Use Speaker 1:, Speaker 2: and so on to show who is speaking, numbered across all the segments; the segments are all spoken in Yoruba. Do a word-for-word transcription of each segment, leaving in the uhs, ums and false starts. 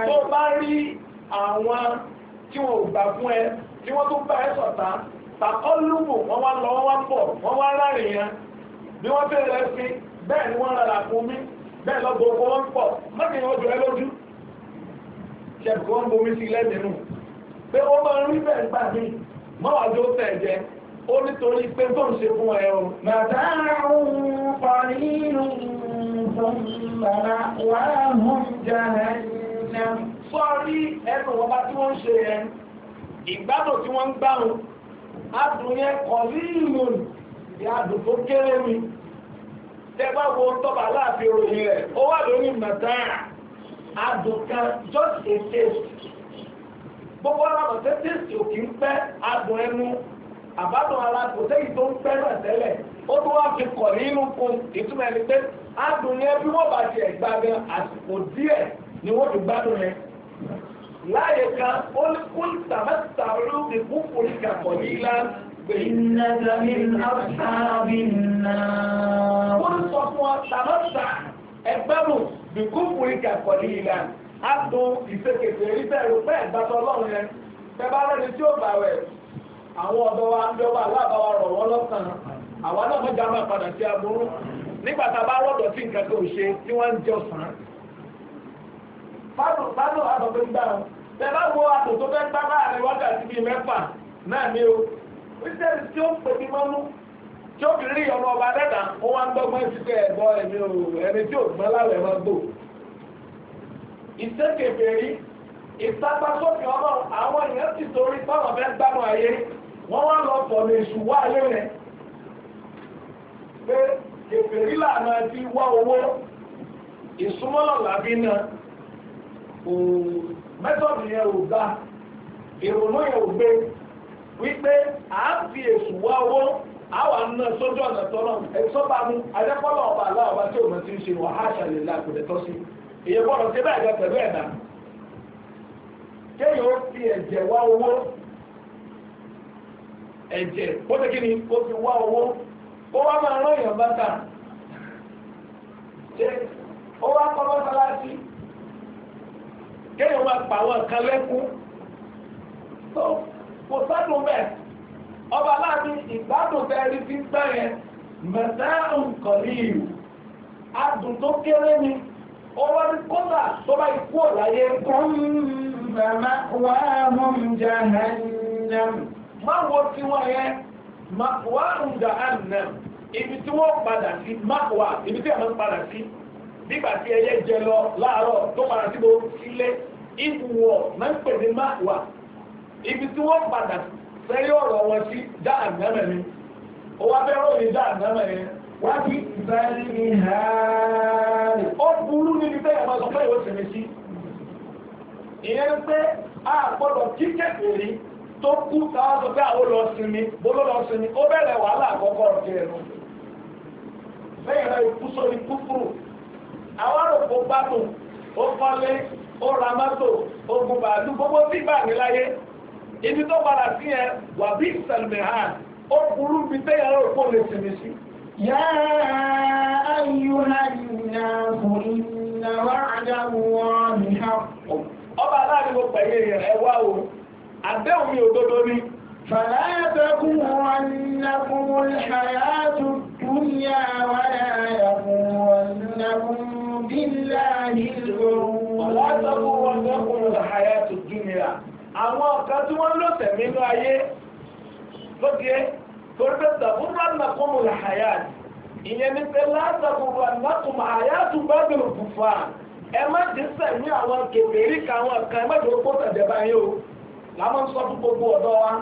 Speaker 1: tó bá rí àwọn tí wọ́n ò gbà fún ẹ tí wọ́n tó bá ẹ ṣọ̀tá tàkọ́lùbù wọ́n wá lọ wọ́n wá pọ̀ wọ́n wá rárìn yẹn bí wọ́n fẹ́ rẹ sí bẹ́ẹ̀ ni wọ́n rárá fún mi bẹ́ẹ̀ lọ́gbọ̀ owó wọn pọ̀ mọ́kànlá ojú ẹ lójú ṣẹ̀bù wọn bomi sí lẹ́mìnú pé ó máa ń rí bẹ́ẹ̀ gbà mí mọ́wàájú tẹ̀ jẹ ó nítorí pé tó ń ṣe fún ẹ o.
Speaker 2: màtá òun parí inú fún bàbá wà hùn jahannam.
Speaker 1: sọ́ọ́rí ẹnu wọn bá tí wọ́n ń ṣe yẹn ìgbádùn tí wọ́n ń gbáhùn adùn yẹn kọ̀ ní ìlú ìyàdùn tó kéré mi tẹ́gbà wo tọ́ba láàfin òròyìn rẹ̀ ó wà lórí màtá adùn kan just a taste gbogbo ara mọ̀ tẹ́ taste ò kì í pẹ́ adùn ẹnu àbádùn ara kò tẹ́yì tó ń pẹ́ náà tẹ́lẹ̀ ó tún wá fi kọ̀ nínú kun ìtumọ̀ ẹni pé adùn yẹn bí wọ́n bá ti ẹ̀ gbàgbẹ́ àsìkò díẹ̀ ni wọ́n fi gbádùn yẹn láyé kan ó ní kún tàbátà olóògbé púpọ̀ ní kàkọ̀ ní ìlànà
Speaker 2: ìnàdà ní àbábí náà.
Speaker 1: wọ́n sọ fún ọ tàbátà ẹgbẹ́rù bí púpọ̀ ní kàkọ̀ ní ìlànà adùn ìfẹ́kẹ̀kẹ̀ rí bẹ́ẹ̀ rò pé ẹ̀gbàtọ̀ ọlọ́run yẹn bẹ́ẹ̀ bá rẹ́ni tí ó bà wẹ̀ àwọn ọ̀dọ́ wa ń jọba aláàbáwa rọ̀ wọ́n lọ́sàn àwọn náà mọ́jà máa padà sí aburú nígbà tá a bá rọ̀dọ̀ tí nǹkan kan ò ṣe tí wọ́n ń jẹ ọ̀sán. fádùn fádùn àtọ̀tọ̀ gbà wọn bẹ́ẹ̀ bá wo àtò tó fẹ́ gbá láàrin wákàtí bíi mẹ́fà náà ní o wíṣẹ́ni tí ó ń pè mí mọ́nú tí ó fi rí ọmọ ọba dẹ́dà ó wá ń dọ́gbọ́n sí pé ẹ̀gbọ́ ẹ̀mí o ẹni tí ò gbọ́n láwẹ̀ máa gbò. ìṣèkèfè rí ìtagbásókè ọmọ àwọn èèyàn ti torí báwọn fẹ́ gbádùn ayé wọ́n wá lọ pọ̀ ní èṣù wá ayé rẹ̀ pé kèfèrí lànà ti wá owó ìsúnmọ́lọ̀ làbí náà ò mẹ́tọ̀dù yẹn ò gbá ìrònú yẹn ò gbé wípé à ń fi èṣù wá owó àwọn náà sójú ọ̀nà tọ́lọ̀ ẹ̀sọ́bà mú adẹ́pọ́lọ̀ ọba aláwọ̀bá tí òun ti ń ṣe wàhálà lè la kò lè tọ́ sí èyí gbọ́dọ̀ sí bẹ́ẹ̀ gẹ pẹ̀lú ẹ̀dá kéèyàn ó fi ẹ̀jẹ̀ wá owó ẹ̀jẹ̀ ó ti kí ni ó fi wá owó ó wá máa rán èèyàn bàtà ṣe ó wá kọ́ mọ́sálásí kéèyàn máa pa àwọn nǹkan lẹ́kún tó kò sádùn bẹ́ẹ̀ ọba láàrin ìgbádùn tẹ́rí tí ń gbá yẹn mẹ́ta nǹkan ní ìlú adùn tó kéré ni ó wá ní kódà tó bá ikú ọ̀láyé
Speaker 2: kún bàmá wà hùn jahannam.
Speaker 1: má wo tí wọ́n yẹn wà hùn jahannam ibi tí wọ́n padà sí máwà ibi tí ẹ̀mọ́ padà sí nígbà tí ẹyẹ jẹ lọ láàárọ̀ tó padà sí lọ sílé ìwọ̀ máa ń pè ní máwà ibi tí wọ́n padà sẹ́yìn ọ̀rọ̀ wọn sí Jahannama ni ó wá fẹ́ ròyìn Jahannama yẹn wá sí
Speaker 2: bẹ́ẹ̀ni ní hàárì.
Speaker 1: ó burú níbi tẹ́yà máa sọ pé ìwọ sinmi sí ìyẹn pé a gbọ́dọ̀ kí kẹ́kẹ̀rí tó kú káwá sọ pé àwọn lọ sinmi bó ló lọ sinmi ó bẹ̀rẹ̀ wàhálà àkọ́kọ́ ọ̀kẹ́ ẹ̀rọ lẹ́yìn rẹ̀ ikú sórí kúfùrù àwọn àròpọ̀ gbádùn ó kọ́lé ó ra mọ́tò ogun bàálù gbogbo tí bá ní láyé ibi tó padà sí ẹ wà bí ìsẹ̀lmẹ̀hàn ó burú bí tẹ́yà àròpọ̀ lè sinmi sí.
Speaker 2: yá ayyuhan nasu inna wa'da Allahi haqqun.
Speaker 1: ọba aláàrin mo pẹ̀lú ẹ̀ wá o àdéhùn mi òdodo ni.
Speaker 2: فلا تغرنكم الحياة الدنيا ولا يغرنكم بالله الغرور.
Speaker 1: ولا تغرنكم الحياة الدنيا. àwọn kan tí wọ́n lò tẹ̀mí inú ayé ló di ẹ́ torí pé تغرنكم الحياة ìyẹn ní pé لا تغرنكم حياة بعض الكفار ẹ má ti sẹ̀mí àwọn kèfèrí káwọn kan ẹ má jẹ́ kó tẹ̀jẹ̀ báyìí o làwọn sọ fún gbogbo ọ̀dọ́ wa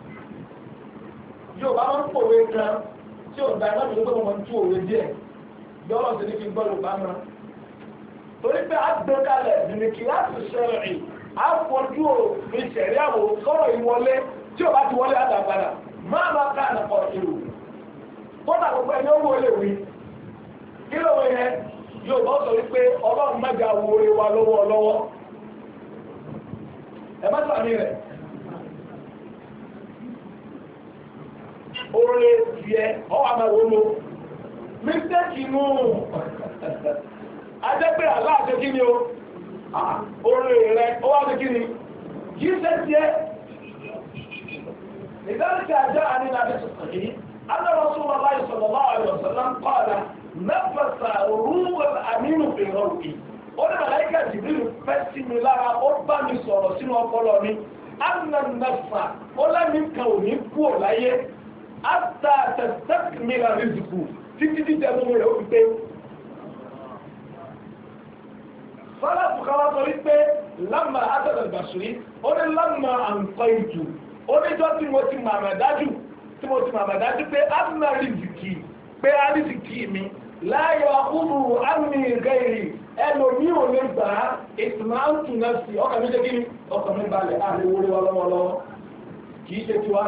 Speaker 1: yóò bá wọn pòwe kan tí ò dá ẹgbẹ́ tó wọn tú òwe díẹ̀ bí ọlọ́sẹ̀ ní fi gbọ́ yorùbá mọ́ torí pé a gbé kalẹ̀ nìkì láti ṣẹlẹ̀ a fojú òfin ṣẹ̀rí àwò sọ̀rọ̀ ìwọlé tí ò bá ti wọlé àdàgbàdà máa máa ká ànàkọ̀ èrò kódà gbogbo ẹni ó wọlé wí kí ló wọ yẹn yóò bá sọ wípé ọlọ́run mẹ́ga wo orí wa lọ́wọ́ lọ́wọ́ ẹ má sàmì rẹ̀ oore tiẹ̀ ọwọ́ àmàwò lo mistake inú ajẹ́ pé aláàṣẹ kí ni o orí rẹ̀ ó wá ní kí ni kí ṣe tí ẹ́ ìdáríkì àjá àní láti sọ̀tọ̀ yìí anna Rasulullahi sallallahu alaihi wasallam qala nafasa ruhul aminu fi rawqi ó ní màláíkà Jibril fẹ́ sí mi lára ó bá mi sọ̀rọ̀ sínú ọpọlọ mi anna nafsa ó lẹ́mí kan ò ní kú ò láyé hatta tastakmila rizqu títí dídẹ mú rẹ̀ ó fi pé fọ́lá fùkàwà sọ wípé lámà àtàlẹ̀bàṣírí ó ní lámà àǹkọ́ ìtù ó níjọ́ tí mo ti màmà dájú tí mo ti màmà dájú pé ámà rìzìkì pé àrízìkì mi láyọ̀ àkúrù àmì ìgẹ́rì ẹlòmí ò lè gbà á ìtìmọ̀ àǹtù náà sí ọkà mi jẹ́ kí ọkà mi balẹ̀ àríwórí wa lọ́wọ́lọ́wọ́ kìí ṣe tiwa.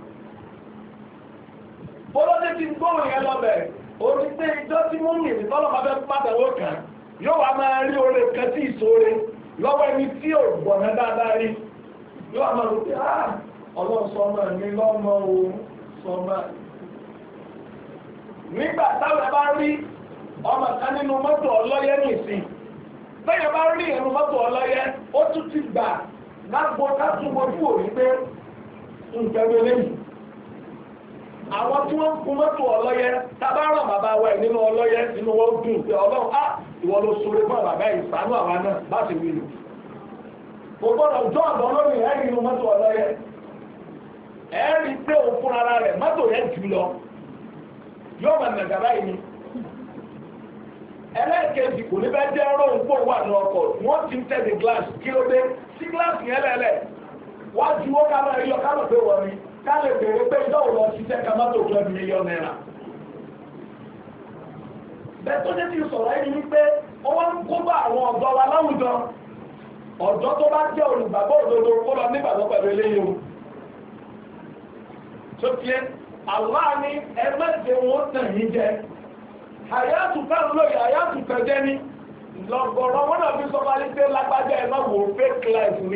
Speaker 1: bọ́lọ́dé ti gbóhùn yẹn lọ́bẹ̀ ó ní pé ìjọ́ tí mú mi ìtọ́lọ́ yóò wá máa rí oore kan tí ìṣòre lọ́wọ́ ẹni tí ò gbọ̀nà dáadáa rí yóò wá máa rò pé ah ọlọ́run sọmọ mi lọ́mọ òun sọmọ. nígbà táwọn bá rí ọmọ kan nínú mọ́tò ọlọ́yẹ nìsín bẹ́ẹ̀ bá rí ẹnu mọ́tò ọlọ́yẹ ó tún ti gbà lágbo kátúmọ̀jú òní pé nǹkan lélẹ́yìn. àwọn tí wọ́n ń kun mọ́tò ọlọ́yẹ tábà ràn bàbá wa ẹ̀ nínú ọlọ́yẹ nínú wọn dùn pé ọlọ́run á ìwọ ló sọ̀rọ̀ fún bàbá yìí ṣàánú àwa náà bá ti wí lò. kò gbọ́dọ̀ jọ́ ọ̀dọ́ lórí ẹ̀rí nínú mọ́tò ọlọ́yẹ ẹ̀rí pé òun fún ara rẹ̀ mọ́tò yẹn jù lọ yóò máa nàgà báyìí ni. ẹlẹ́ẹ̀kejì kò ní bẹ́ẹ̀ jẹ́ ọ̀rọ̀ òun pò wà ní ọkọ̀ wọ́n ti ń tẹ̀lé gíláàsì kí ló dé sí gíláàsì yẹn lẹ́lẹ̀ wájú ó ká máa yọ ká lọ pé wọ́n ni ká lè bèèrè pé ìjọ́ òun lọ ṣiṣẹ́ ká mọ́tò twelve million naira. bẹ́ẹ̀ tó dé ti sọ̀rọ̀ ẹni wípé ó wá ń kó bá àwọn ọ̀dọ́ wa láwùjọ ọ̀dọ́ tó bá jẹ́ olùgbàgbọ́ òdodo kó lọ nígbàgbọ́ pẹ̀lú eléyìí o. tó tiẹ́ Allah ni ẹ má jẹ wọn tàn yín jẹ àyàtù kan lóye àyàtù kan jẹ́ ní lọ́gọ̀rọ̀ wọn náà fi sọ wá ní pé lágbájá ẹ má wò fake life ni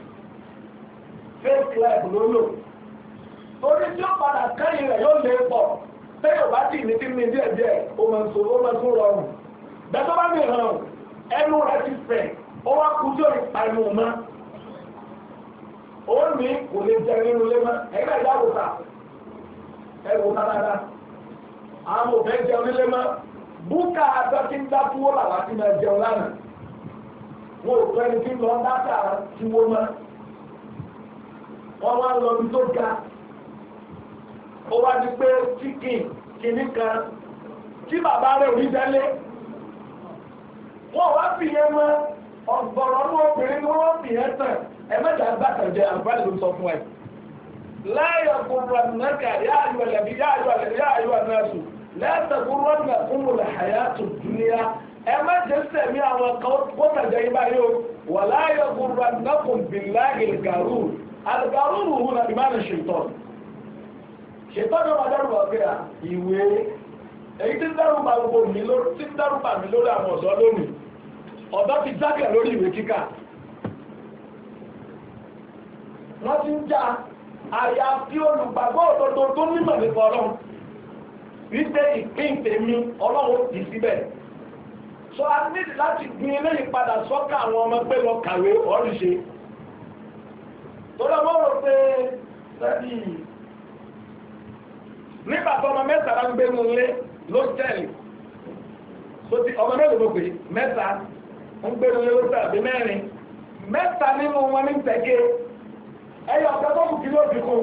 Speaker 1: fake life ló lò torí tí ó padà kẹ́yìn rẹ̀ yóò lè pọ̀ tẹ́yọ̀ bá tì ní tí ní díẹ̀ díẹ̀ ó máa so ó máa tún rọrùn bẹ́ẹ̀ tó bá ní hàn ẹnu rẹ̀ ti fẹ̀ ó wá kú tí ó lè pa inú mọ́ ó ní kò lè jẹ nínú ilé mọ́ ẹ̀yìn náà yàgò ta ẹ̀wò ta dáadáa àwọn òfẹ́ jẹun nílé mọ́ búkà àtọ́kí ń dá túwó làwọn ti máa jẹun lánàá wọn ò fẹ́ni tí ń lọ dáta túwó mọ́ wọ́n wá lọ bí tó ga ó wá di pé chicken kìíní kan tí bàbá rẹ̀ ò ní tẹ́lé wọ́n wá fi yẹn mọ́ ọ̀gbọ̀rọ̀ ní obìnrin ni wọ́n fi yẹn tàn ẹ̀mẹ́ta gbàtànjẹ àǹfààní ló sọ fún ẹ̀ láyọ̀ kúrò nàkà yáàyò ẹ̀lẹ́bí yáàyò ẹ̀lẹ́bí yáàyò ẹ̀nàṣù lẹ́tẹ̀kúrò nà fún mọ̀lẹ̀ àyàtò dúníyà ẹ̀mẹ́jẹ sẹ̀mí àwọn kọ́tàjẹ yìí báyìí o wà láyọ̀ kúrò nàkùn bìláàgì gàrú àgàrú rùhù nà ìmáàlì ṣètọ́ ṣètọ́ ní ọmọdé rúbọ̀ pé à ìwé èyí tí ń dárúbà gbogbo mi lórí tí ń dárúbà mi lórí àwọn ọ̀dọ́ lónìí ọ̀dọ́ ti jákè lórí ìwé kíkà wọ́n ti ń já àyà tí olùgbàgbọ́ òdodo tó nímọ̀ nípa ọlọ́run wípé ìpín tèmi ọlọ́run kì í síbẹ̀ sọ a ní láti gbin eléyìí padà sọ́kà àwọn ọmọ pé lọ kàwé ọ̀rìṣe tó lọ́wọ́ rò pé sẹ́bí nígbà tó ọmọ mẹ́ta bá ń gbé mú lé ló tẹ̀lé ọmọ mẹ́ta ló pè mẹ́ta ń gbé mú lé ló tẹ̀lé àbí mẹ́rin mẹ́ta nínú wọn ní tẹ̀gé ẹyọ ọ̀pẹ́ tó kù kí ló fi kún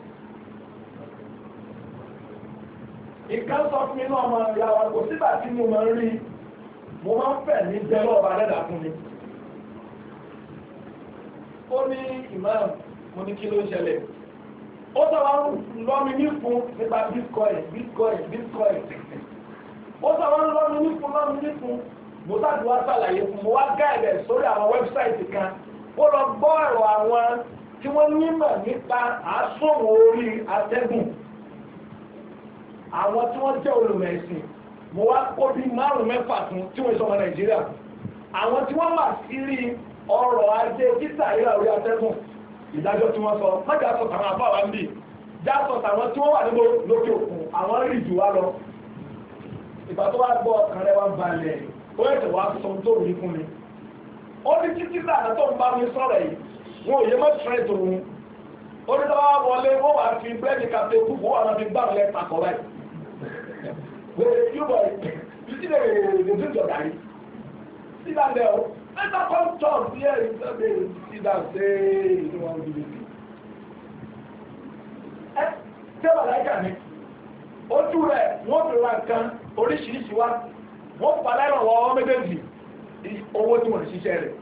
Speaker 1: ìkan sọ fún mi náà máa ya wa kò sígbà tí mo máa ń rí mo máa ń fẹ̀ ní jẹ́lọ́ ọba dẹ́dà fún mi ó ní imam mo ní kí ló ń ṣẹlẹ̀ ó sọ wá ń lọ́ mi ní fún nípa bitcoin bitcoin bitcoin ó sọ wá ń lọ́ mi ní fún lọ́ mi ní fún mo sáàdì wá sàlàyé fún mo wá gáìdẹ̀ sórí àwọn wẹ́bsáìtì kan ó lọ gbọ́ ẹ̀rọ àwọn tí wọ́n nímọ̀ nípa àásùnwò orí atẹ́gùn àwọn tí wọ́n jẹ́ olùmẹ̀sìn mo wá kó bí márùn mẹ́fà fún tí wọ́n sọmọ Nàìjíríà àwọn tí wọ́n wà sírí ọrọ̀ ajé títà ìrà orí atẹ́gùn ìdájọ́ tí wọ́n sọ mọ́jà sọ tàwọn àbáwá ń bì já sọ tàwọn tí wọ́n wà níbo lókè òkun àwọn rí jù wá lọ ìgbà tó wá gbọ́ ọkàn rẹ̀ wá balẹ̀ ó yẹ̀ tẹ̀ wá sọ tó rí fún mi ó ní títí náà tó ń bá mi sọ̀rọ̀ yìí wọn ò yẹ mọ́ tìrẹ̀ tó ń ó ní tọ́wọ́ wọlé wọ́n wà fi búrẹ́dì kàfé kú wọ́n wà fi gbà lẹ́ pàkọ́ báyìí wẹ́rẹ́ yóò bọ̀ yìí tí lè lè dùn jọ gàrí sit down there o let us come talk here in Sunday sit down say you don't wan do this ẹ tẹ́ wà láìka ni ojú rẹ̀ wọ́n fi ra nǹkan oríṣiríṣi wá wọ́n padà ìrànwọ́ ọmọ méjèèjì owó tí wọ́n ṣiṣẹ́ rẹ̀.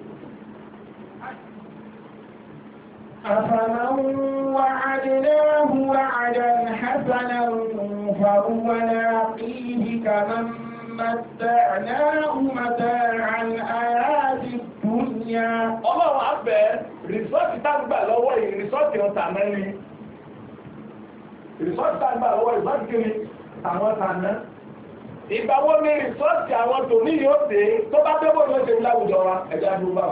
Speaker 2: أفمن وعدناه وعدا حسنا فهو لاقيه كمن متعناه متاع الحياة الدنيا.
Speaker 1: Ọlọ́run á bẹ̀ rìsọ́ọ̀tì tá ń gbà lọ́wọ́ yìí rìsọ́ọ̀tì ọ̀tà mẹ́rin rìsọ́ọ̀tì tá ń gbà lọ́wọ́ rìsọ́ọ̀tì kiri àwọn ọ̀tà náà. Ìgbà wo ni rìsọ́ọ̀tì àwọn tòní yóò dé tó bá dé bóyá ó ṣe láwùjọ wa ẹ̀jẹ̀ àdúgbò.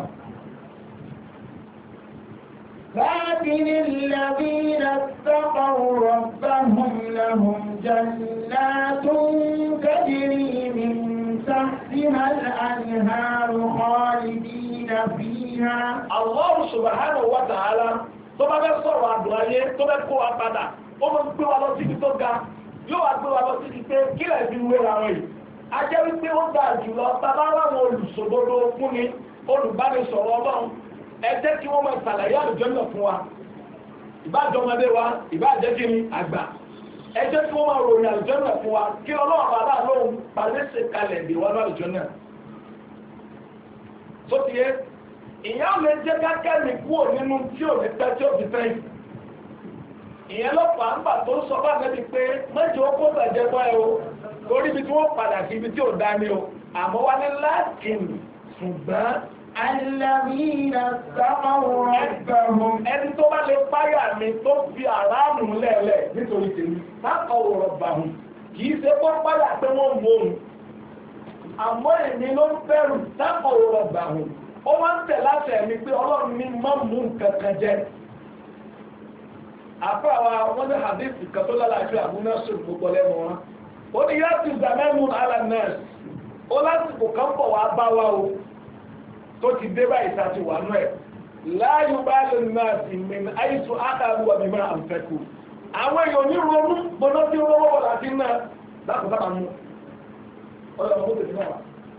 Speaker 2: لكن الذين اتقوا ربهم لهم جنات تجري من تحتها الأنهار خالدين فيها. الله سبحانه وتعالى tó bá fẹ́ sọ̀rọ̀ àdùn ayé tó fẹ́ kó wa padà ó máa ń gbé wa lọ síbi tó ga yóò wá gbé wa lọ síbi pé kí lè fi wé ra wọn yìí a jẹ́ wípé ó ga jùlọ bàbá láwọn olùsòdodo fún ni olùbánisọ̀rọ̀ ọlọ́run ẹ jẹ́ kí wọ́n máa ṣàlàyé àlùjànnà fún wa ìbájọ́ ọmọdé wa ìbájẹ́ kí ni àgbà ẹ jẹ́ kí wọ́n máa ròyìn àlùjànnà fún wa kí ọlọ́run bàbá lóhun pàlẹ́sẹ̀ kalẹ̀ dè wá lálùjànnà tó ti yé ìyá ò lè jẹ́ kákẹ́rì kúrò nínú tí ò ní pẹ́ tí ó fi tẹ́yìn ìyẹn lọ́pàá ńgbà tó sọ bá nẹ́bi pé mẹ́jọ ó kó tẹ̀jẹ́ bọ́ ẹ o torí ibi tí wọ́n padà sí ibi tí ò dá ní o àmọ́ wá ní láàkìn ṣùgbọ́n الذين اتقوا ربهم
Speaker 1: ẹni tó bá lè páyà mi tó fi àráàmù lẹ́ẹ̀lẹ̀ nítorí tèmi اتقوا ربهم kì í ṣe kó páyà pé wọ́n mú òun àmọ́ èmi ló ń bẹ̀rù اتقوا ربهم ó wá ń tẹ̀ láti ẹ̀mí pé ọlọ́run ní má mú nǹkan kan jẹ àfáàwà wọ́n ní hadith kan tó lálàáfíà àbúná sùn gbogbo lẹ́nu wọn ó ní yá ti zàmẹ́nu ala nas ó lásìkò kan bọ̀ wá bá wa o tó ti dé báyìí tá a ti wà nú ẹ̀ láàyò bá lè náà sì mìíràn àìsùn ákàlù wà mímọ́ àǹfẹ́kù àwọn èèyàn ní ronú gbọ́dọ̀ tí wọ́n wọ́wọ́ láti náà láti sábà mú ọ̀dọ̀ ọ̀hún tèmi náà wà.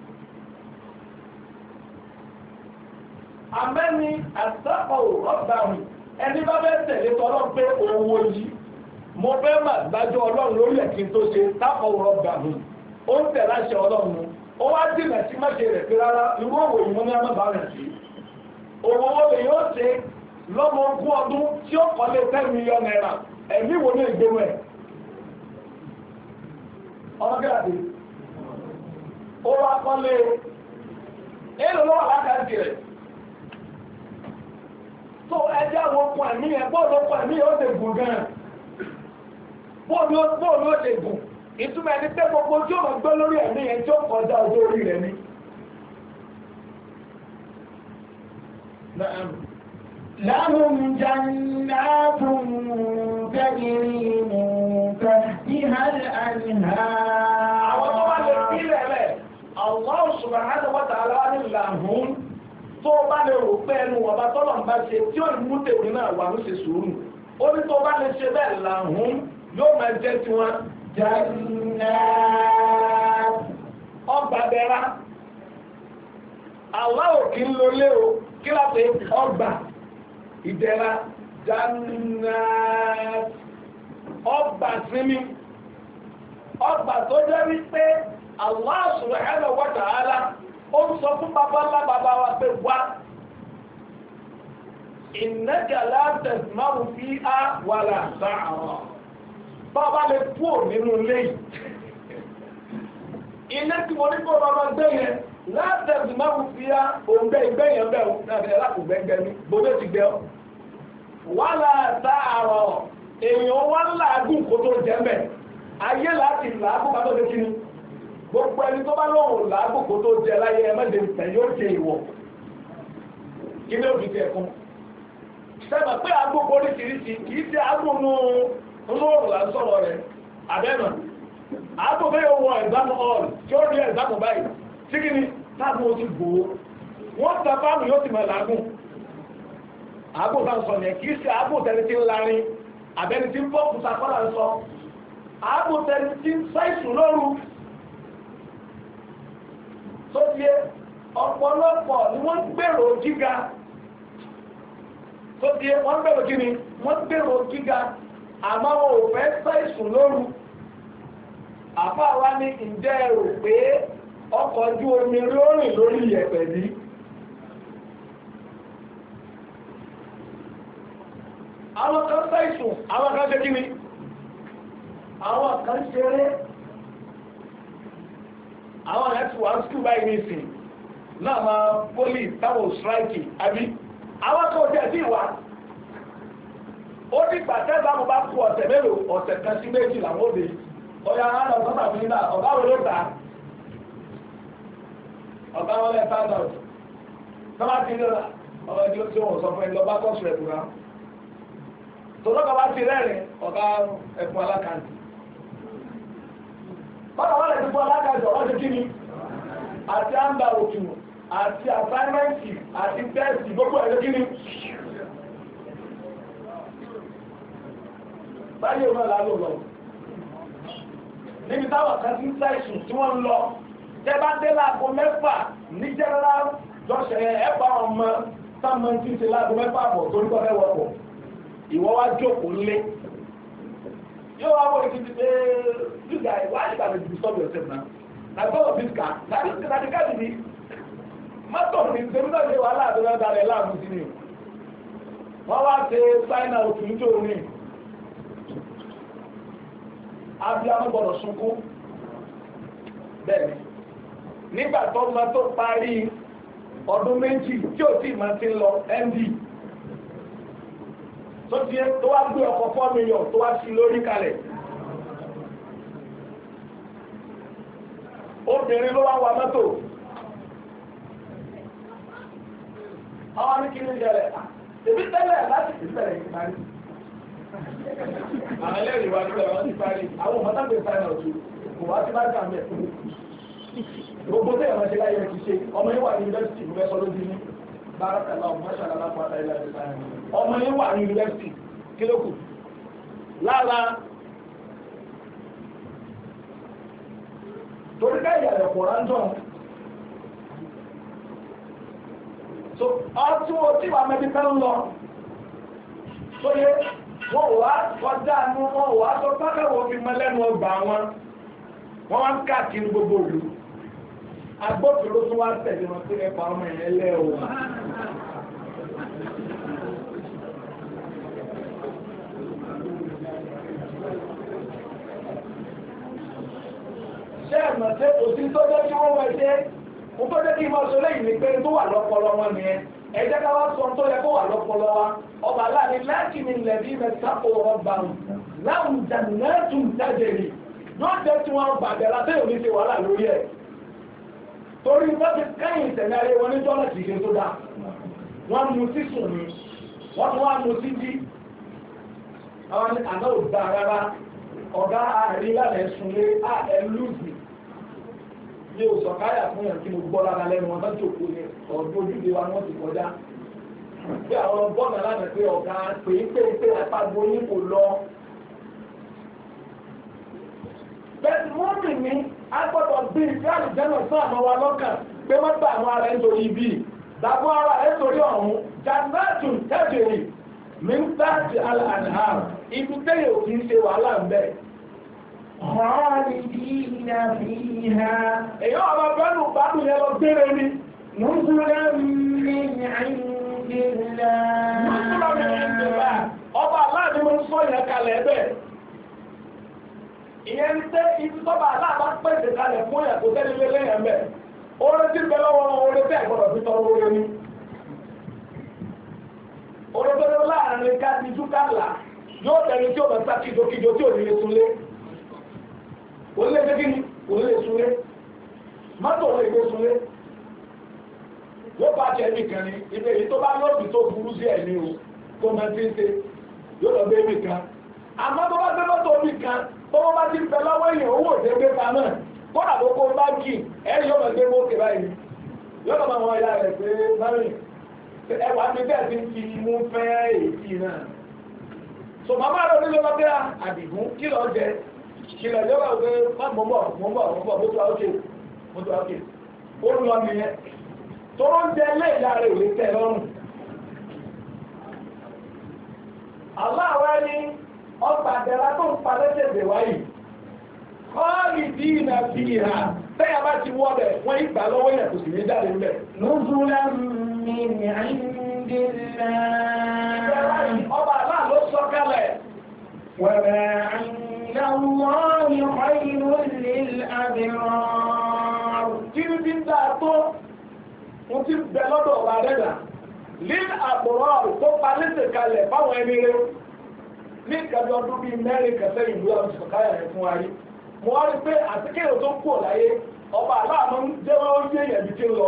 Speaker 1: àmẹ́ni àtàkọ̀ ọ̀gbàrún ẹni bá fẹ́ tẹ̀lé tọ́lọ́ pé owó yìí mo fẹ́ mà gbájọ́ ọlọ́run lórí ẹ̀ kí n tó ṣe tákọ̀ ọ̀gbàrún ó ń tẹ̀ láṣẹ ọlọ́run ó wá dìnà sí máṣe rẹ̀ pé rárá irú òwò ìmọ̀ ní àmàbà rẹ̀ sí òwò owó lè yóò ṣe lọ́mọ ogún ọdún tí ó kọ́lé ten million naira ẹ̀mí wo ní ìgbéwò ẹ̀ ọmọkẹ́láde ó wá kọ́lé èèlò lọ́wọ́ alákàtì rẹ̀ tó ẹjẹ́ àwọn okùn ẹ̀mí ẹ̀ bóòlù okùn ẹ̀mí ẹ̀ ó lè gùn gan-an bóòlù ó lè gùn ìtumọ̀ ẹni pé gbogbo tí ó mọ̀ gbé lórí ẹ̀mí yẹn tí ó kọjá ojú orí rẹ̀ ni.
Speaker 2: لهم جنات تجري من تحتها الأنهار.
Speaker 1: àwọn tó bá lè fi lẹ̀lẹ̀ Allah subhanahu wa ta'ala ní làhùn tó bá lè rò pé ẹnu ọba tọ́lọ̀ ń bá ṣe tí ó mú tèmi náà wà ló ṣe sùúrù ó ní tó bá lè ṣe bẹ́ẹ̀ làhùn yóò máa jẹ́ tiwọn. Jannat ọgbà bẹ̀rẹ̀ aláwò kí ń lo lé o kí láti ọgbà ìdẹ̀ra Jannat ọgbà sinmi ọgbà tó jẹ́ wípé Allah subhanahu wa ta'ala ó ń sọ fún bàbá ńlá bàbá wa pé wá innaka la tasma'u fiha wala ta'ra bàbá lè kú ò nínú ilé yìí ilé tí mo ní kó lọ́rọ̀ gbé yẹn látẹ̀sí máa ń fi ya òǹgbẹ́ ìgbẹ́ yẹn bẹ́ẹ̀ o náà bẹ̀rẹ̀ láti gbẹ́gbẹ́ mi bóde ti gbẹ́ ọ. wà láta àrọ̀ èèyàn wá láàgùn kó tó jẹ́ mẹ́ ayé láti làágùn bá tó dé kí ni gbogbo ẹni tó bá lóhùn làágùn kó tó jẹ láyé ẹ mẹ́jẹ tẹ̀ yóò jẹ ìwọ̀ kí ni ó fi tẹ̀ fún. sẹ́gbà pé àgùn oríṣiríṣi kì í ṣe àgùn nù olóòrùn là ń sọ̀rọ̀ rẹ̀ àbẹ́nà àtòfẹ́ yóò wọ ẹ̀dámù ọ̀rọ̀ tí ó rí ẹ̀dámù báyìí tí kí ni táàbù ó ti gbò ó wọ́n ta fáàmù yóò ti mọ̀ lágùn àágùn bá ń sọ yẹn kì í ṣe àágùn tẹni tí ń larin àbẹ́ni tí ń bọ́ kùsà kọ́là ń sọ àágùn tẹni tí ń ṣàìsùn lóru tó di ọ̀pọ̀lọpọ̀ ni wọ́n gbèrò gíga tó di wọ́n gbèrò kí ni wọ́n gbèrò gíga àmọ́ wọn ò fẹ́ ṣàìsùn lóru àbá wa ní ǹjẹ́ ẹ rò pé ọkọ̀ ojú omi rírìn lórí ìyẹ̀pẹ̀ bí àwọn kan ṣàìsùn àwọn kan ṣe kí ni àwọn kan ṣeré àwọn ẹ̀ tí wọ́n skú báyìí ní ìsìn náà máa pólì táwọn strike àbí àwọn kan ò jẹ́ sí ìwà ó ní gbàtẹ́ bá mo bá kú ọ̀sẹ̀ mélòó ọ̀sẹ̀ kan sí méjì làwọn òde ọ̀yà àádọ́ sọ́nà fún iná ọ̀gá wo ló tà ọ̀gá wọn lẹ́ five thousand sọ́nà tí ní ọ̀gá ẹni tí wọ́n sọ fún ẹni lọ́ba kọ́sù ẹ̀kú náà tòlọ́gà bá ti rẹ́rìn ọ̀gá ẹ̀kú alákàntì bọ́lá wọ́n lè ti fún alákàntì ọ̀gá ti kí ni àti àǹdà òtù àti àsáímẹ́ǹtì àti tẹ́ẹ̀sì gbogbo ẹ̀rọ kí ni báyìí òun náà lálọ́ lọ níbi táwọn kan ti ń ṣàìsùn tí wọ́n ń lọ tẹ́ bá dé láago mẹ́fà ní general jọ́sẹ̀ ẹ̀pà ọmọ sáwọn tí ń ṣe láago mẹ́fà bọ̀ torí kọ́ fẹ́ wọ́pọ̀ ìwọ wá jókòó lé yóò wá wọ́n ti pé you guys why you gats disturb yourself now na because of this car na this na the car be mọ́tò ní ìṣèlú náà ṣe wàhálà àti ọ̀dà rẹ̀ láàmú sí ni wọ́n wá ṣe sáínà òtún nítorí ní abiyamọ gbọ́dọ̀ sunkún bẹ́ẹ̀ nígbà tó ma tó parí ọdún méjì tí ò tí ma ti lọ md tó ti tó wá gbé ọkọ̀ four million tó wá sí lórí kalẹ̀ obìnrin ló wá wa mọ́tò àwọn ní kí ní jẹ́rẹ̀ èbí tẹ́lẹ̀ láti ìbẹ̀rẹ̀ ìparí àwọn ẹlẹ́rìí wa nílẹ̀ wọ́n ti parí àwọn ọmọdé sáyẹn ọ̀tún kò wá sí bá jà mẹ́ gbogbo tẹ́yẹ̀ máa ṣe láyé ti ṣe ọmọ yín wà ní yunifásitì mo fẹ́ sọ lójú ní bárakàlá ọmọ ṣàlá lápáta ilẹ̀ àti sáyẹn ọmọ yín wà ní yunifásitì kí ló kù lára torí káyà rẹ̀ pọ̀ ráńtọ̀ so ọtí wo tí wàá mẹ́bí fẹ́ ń lọ tó yẹ wọ́n wá kọjá ní wọ́n wá sọ pákàwọ́ fi mọ́ lẹ́nu ọgbà wọn wọ́n wá ń káàkiri gbogbo ìlú agbófinró tó wá tẹ̀lé wọn sí ẹ̀pà ọmọ ìyẹn lẹ́ o ṣé ẹ̀mọ̀ tí òsì tó jẹ́ kí wọ́n wọ ẹ̀ṣẹ́ mo tó jẹ́ kí wọ́n sọ lẹ́yìn ní pé tó wà lọ́pọlọ wọn nìyẹn ẹjẹ́ ká wá sọ tó yẹ kó wà lọ́pọlọ wa ọba láàrin láti ní ilẹ̀bí mẹ́tàkó ọba láwùn jàǹdùnẹ́tù jájẹ̀rì yóò jẹ́ tí wọ́n gbàgbẹ́ látẹ́ òní ṣe wàhálà lórí ẹ̀ torí wọ́n ti kẹ́yìn ìtẹ̀lẹ́ ayé wọn ní jọ́nà kìí ṣe tó dá wọ́n mú sí sùn ní wọ́n tún wá mú sí jí àwọn ní àná ò dá rárá ọ̀gá àárín lánàá ẹ̀sùn lé ẹlúùsì ní oṣù káyà fún yàn kí mo gbọ́ lára lẹ́nu wọn tán jòkó ní ọdún ojúde wa wọ́n ti kọjá pé àwọn bọ́ọ̀nà lánàá pé ọ̀gá pé pé pé àpagbo yín kò lọ. bẹ́ẹ̀ wọ́n rìn ní agbọ́dọ̀ bí ìfẹ́àlì jẹ́nà sán àmọ́ wa lọ́kàn pé wọ́n gbà àwọn ará nítorí ibi dàbọ̀ ara ẹ̀ torí ọ̀hún jannatu tajri min tahti al-anhar ibi tẹ́yẹ̀ òfin ṣe wàhálà ń bẹ̀.
Speaker 2: khalidina fiha.
Speaker 1: èyí ọ̀rọ̀ bẹ́ẹ̀nù gbádùn yẹn lọ gbére ni.
Speaker 2: nuzulan min indillah.
Speaker 1: nuzulan min indillah. ọba aláàbí mo ń sọ yẹn kalẹ̀ bẹ́ẹ̀. ìyẹn ní tẹ́ ibi tọ́ba aláàbá pèsè kalẹ̀ fún yẹn kò tẹ́lẹ̀ lé lẹ́yìn ẹ̀mẹ́ oore tí bẹ lọ́wọ́ wọn oore tẹ́ ẹ̀gbọ́dọ̀ fi tọrọ oore ní oore tó lọ láàrin ká ti tú kálà yóò tẹ̀lé tí ó bẹ̀ sá kíjokíjo tí ò ní lè súnlé kò lè ṣe kí ni kò lè súnlé mọ́tò lè gbé súnlé yóò bá jẹ́ nìkan ní ibi èyí tó bá lọ́ọ̀bì tó burú sí ẹ̀ ní o kó máa ti ń ṣe yóò lọ bẹ́ ibì kan àmọ́ tó bá gbé mọ́tò ibì kan tọ́wọ́ bá ti bẹ lọ́wọ́ èèyàn owó òde gbé pa náà kọ́nà tó kó báńkì ẹ̀rí yóò máa gbé mókè báyìí yọ́nà máa wọ́n ya rẹ̀ pé mẹ́rin ẹwà mi bẹ́ẹ̀ ti ń fi mú fẹ́ èyí náà so màmá rẹ̀ onílé lọ́gbẹ́ àdìgún kí lọ jẹ kí lọ jẹ́ wà pé má mọ́ bọ̀ mọ́ bọ̀ mọ́ bọ̀ mọ́tò àókè mọ́tò àókè ó ń lọ nìyẹn tó ń jẹ ilé ìyá rẹ̀ ò lè tẹ̀ lọ́rùn aláwọ̀ ní ọgbà àdẹ́lá tó ń palẹ́ tẹ̀lé wáyìí kọ́ọ̀lì bí ìnà bí ìhà tẹ́yà bá ti wọ́ bẹ̀ wọ́n ìgbà lọ́wọ́ yẹn kò sì ní jáde ń bẹ̀.
Speaker 2: nuzulan min indillah.
Speaker 1: ọba àlá ló sọ kálẹ̀.
Speaker 2: wa ma inda Allahi khayrun lil abrar.
Speaker 1: kí ni bí ń dáa tó mo ti bẹ lọ́dọ̀ ọba rẹ̀dà lil abrar tó palẹ́ tẹ̀ kalẹ̀ fáwọn ẹni rẹ̀ ní ìkàjọ ọdún bíi mẹ́rin kẹsẹ́ ìlú àwọn ìsọ̀káyà rẹ̀ fún wa rí mo wá rí pé àtikẹ́yọ̀ tó kú láyé ọba aláàmọ́ ń jẹ́wọ́ ó yé èyàn bí tí ń lọ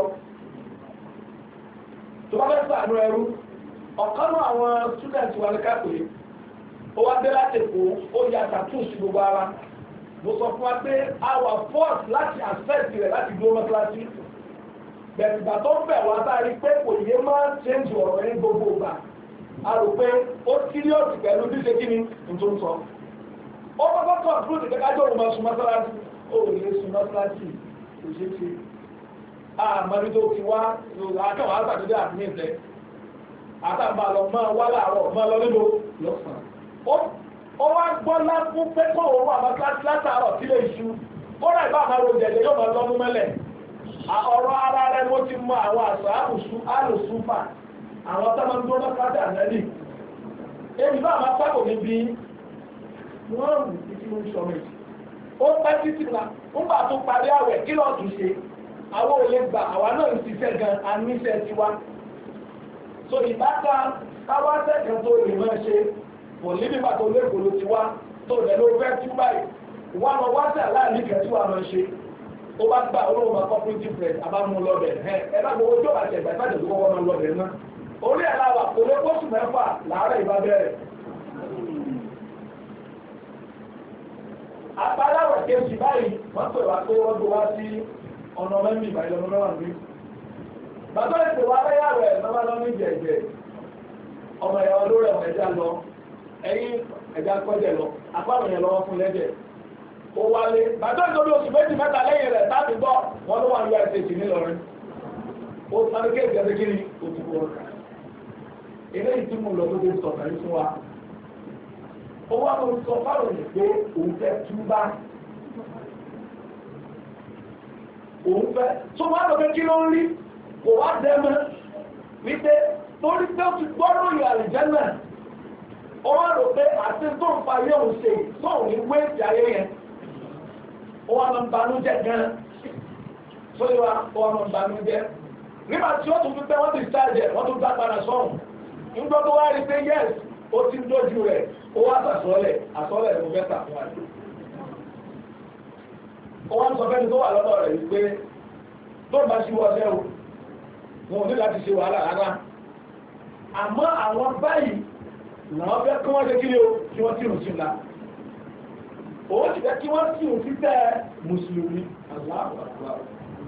Speaker 1: tó bá fẹ́ sàánú ẹrú ọ̀kanú àwọn student wa ní kápẹ́ ó wá dé láti èkó ó ya tattoo sí gbogbo ara mo sọ fún wa pé our force láti accept rẹ̀ láti dúró mọ́sálásí bẹ̀rẹ̀ ìgbà tó ń bẹ̀ wá sáré pé kò yé máa ń change ọ̀rọ̀ ní gbogbo ìgbà a rò pé ó síríọ̀sì pẹ̀lú bí ṣe kí ni tó ń sọ ó kọ́kọ́ kọ́ àdúró ti kẹ́kájọ́ òun máa sun mọ́sálásí ó lè sun mọ́sálásí kò ṣe ṣe àmọ́rí tó ti wá àkàwọ̀ àtàdédé àmì ìfẹ́ àtàbà lọ máa wá láàárọ̀ máa lọ nínú lọ́sàn ó wá gbọ́ lápún pé kó òun wà mọ́sálásí látàárọ̀ sílé iṣu ó rà ìbá àmàrò jẹ̀jẹ̀ yóò máa lọ́mú mẹ́lẹ̀ ọ̀rọ̀ ara rẹ̀ mo ti mọ àwọn àṣà àlùsúfà àwọn tọ́mọ tó lọ́pàá ànẹ́lì èyí bá máa pàkò níbi wọ́n rù títí ló ń sọ méjì ó pẹ́ títí la ń bà tó parí àwẹ̀ kí lọ́ọ̀ tún ṣe àwọn olè gbà àwa náà ń ṣiṣẹ́ gan aníṣẹ́ tiwa so ìbáta káwá sẹ́kàn tó lè máa ṣe kò ní bí bàtà olóògbòlò ti wá tó lẹ́ ló fẹ́ tú báyìí wà lọ wá sí aláàní kẹtí wà máa ṣe ó bá gbà olóòwò máa cooperative press àbámu lọ́bẹ̀ ẹ bá gbogbo tó bá tẹ̀ gbà ìbàdàn tó kọ́kọ́ máa lọ́bẹ̀ náà orí ẹ̀láwà kò lé kóṣù mẹ́fà láàárẹ̀ ìbá bẹ̀rẹ̀. Àpáláwẹ̀ kejì báyìí wọ́n pè wá pé wọ́n gbé wá sí ọ̀nà mẹ́mí ìbáyìí lọ́nà mẹ́wàá ní. Bàbá ìpè wá lẹ́yàwẹ̀ lọ́wọ́ lọ ní jẹ̀jẹ̀ ọmọ ìyàwó lórí ẹ̀wọ̀n ẹja lọ ẹ̀yìn ẹja kọjẹ lọ apáwọn yẹn lọ́wọ́ fún lẹ́jẹ̀. Ó wálé bàbá ìtòbí oṣù méjì mẹ́ta lẹ́yìn rẹ̀ táàbì gbọ́ wọn ló wà ní ẹ̀sẹ̀ nílọrin. Ó sáré kéèké ẹ̀sẹ̀ kí ni òtún kúrò kà ilé ìtumọ̀ lọ́dún tó sọ pẹ̀lú fún wa ó wá lọ sọ fáwọn èèyàn pé òun fẹ́ túbá òun fẹ́ tó wá lọ pé kí ló ń rí kò wá dẹ́mọ́ wípé torí pé ó ti gbọ́rọ̀ ìyà àlìjẹ́ náà ó wá lọ pé àti tó ń parí òun ṣe tóun ní wé ìjà ayé yẹn ó wá lọ ń banújẹ́ gan-an sórí wa ó wá lọ ń banújẹ́ nígbà tí ó tún fi pé wọ́n ti sáàjẹ̀ wọ́n tún dá padà sọ́hùn nígbà tó wá rí pé yes ó ti ń dójú rẹ̀ ó wá sàsọ́lẹ̀ àsọ́lẹ̀ ló fẹ́ tà fún àjò ó wá ń sọ fẹ́ni tó wà lọ́dọ̀ rẹ̀ wípé tó bá ṣíwọ́ ọṣẹ́ o wọn ò ní láti ṣe wàhálà rárá àmọ́ àwọn báyìí làwọn fẹ́ kí wọ́n ṣe kí ni o kí wọ́n tìrùn sí ńlá òun ti fẹ́ kí wọ́n tìrùn sí tẹ́ mùsùlùmí Allahu Akbar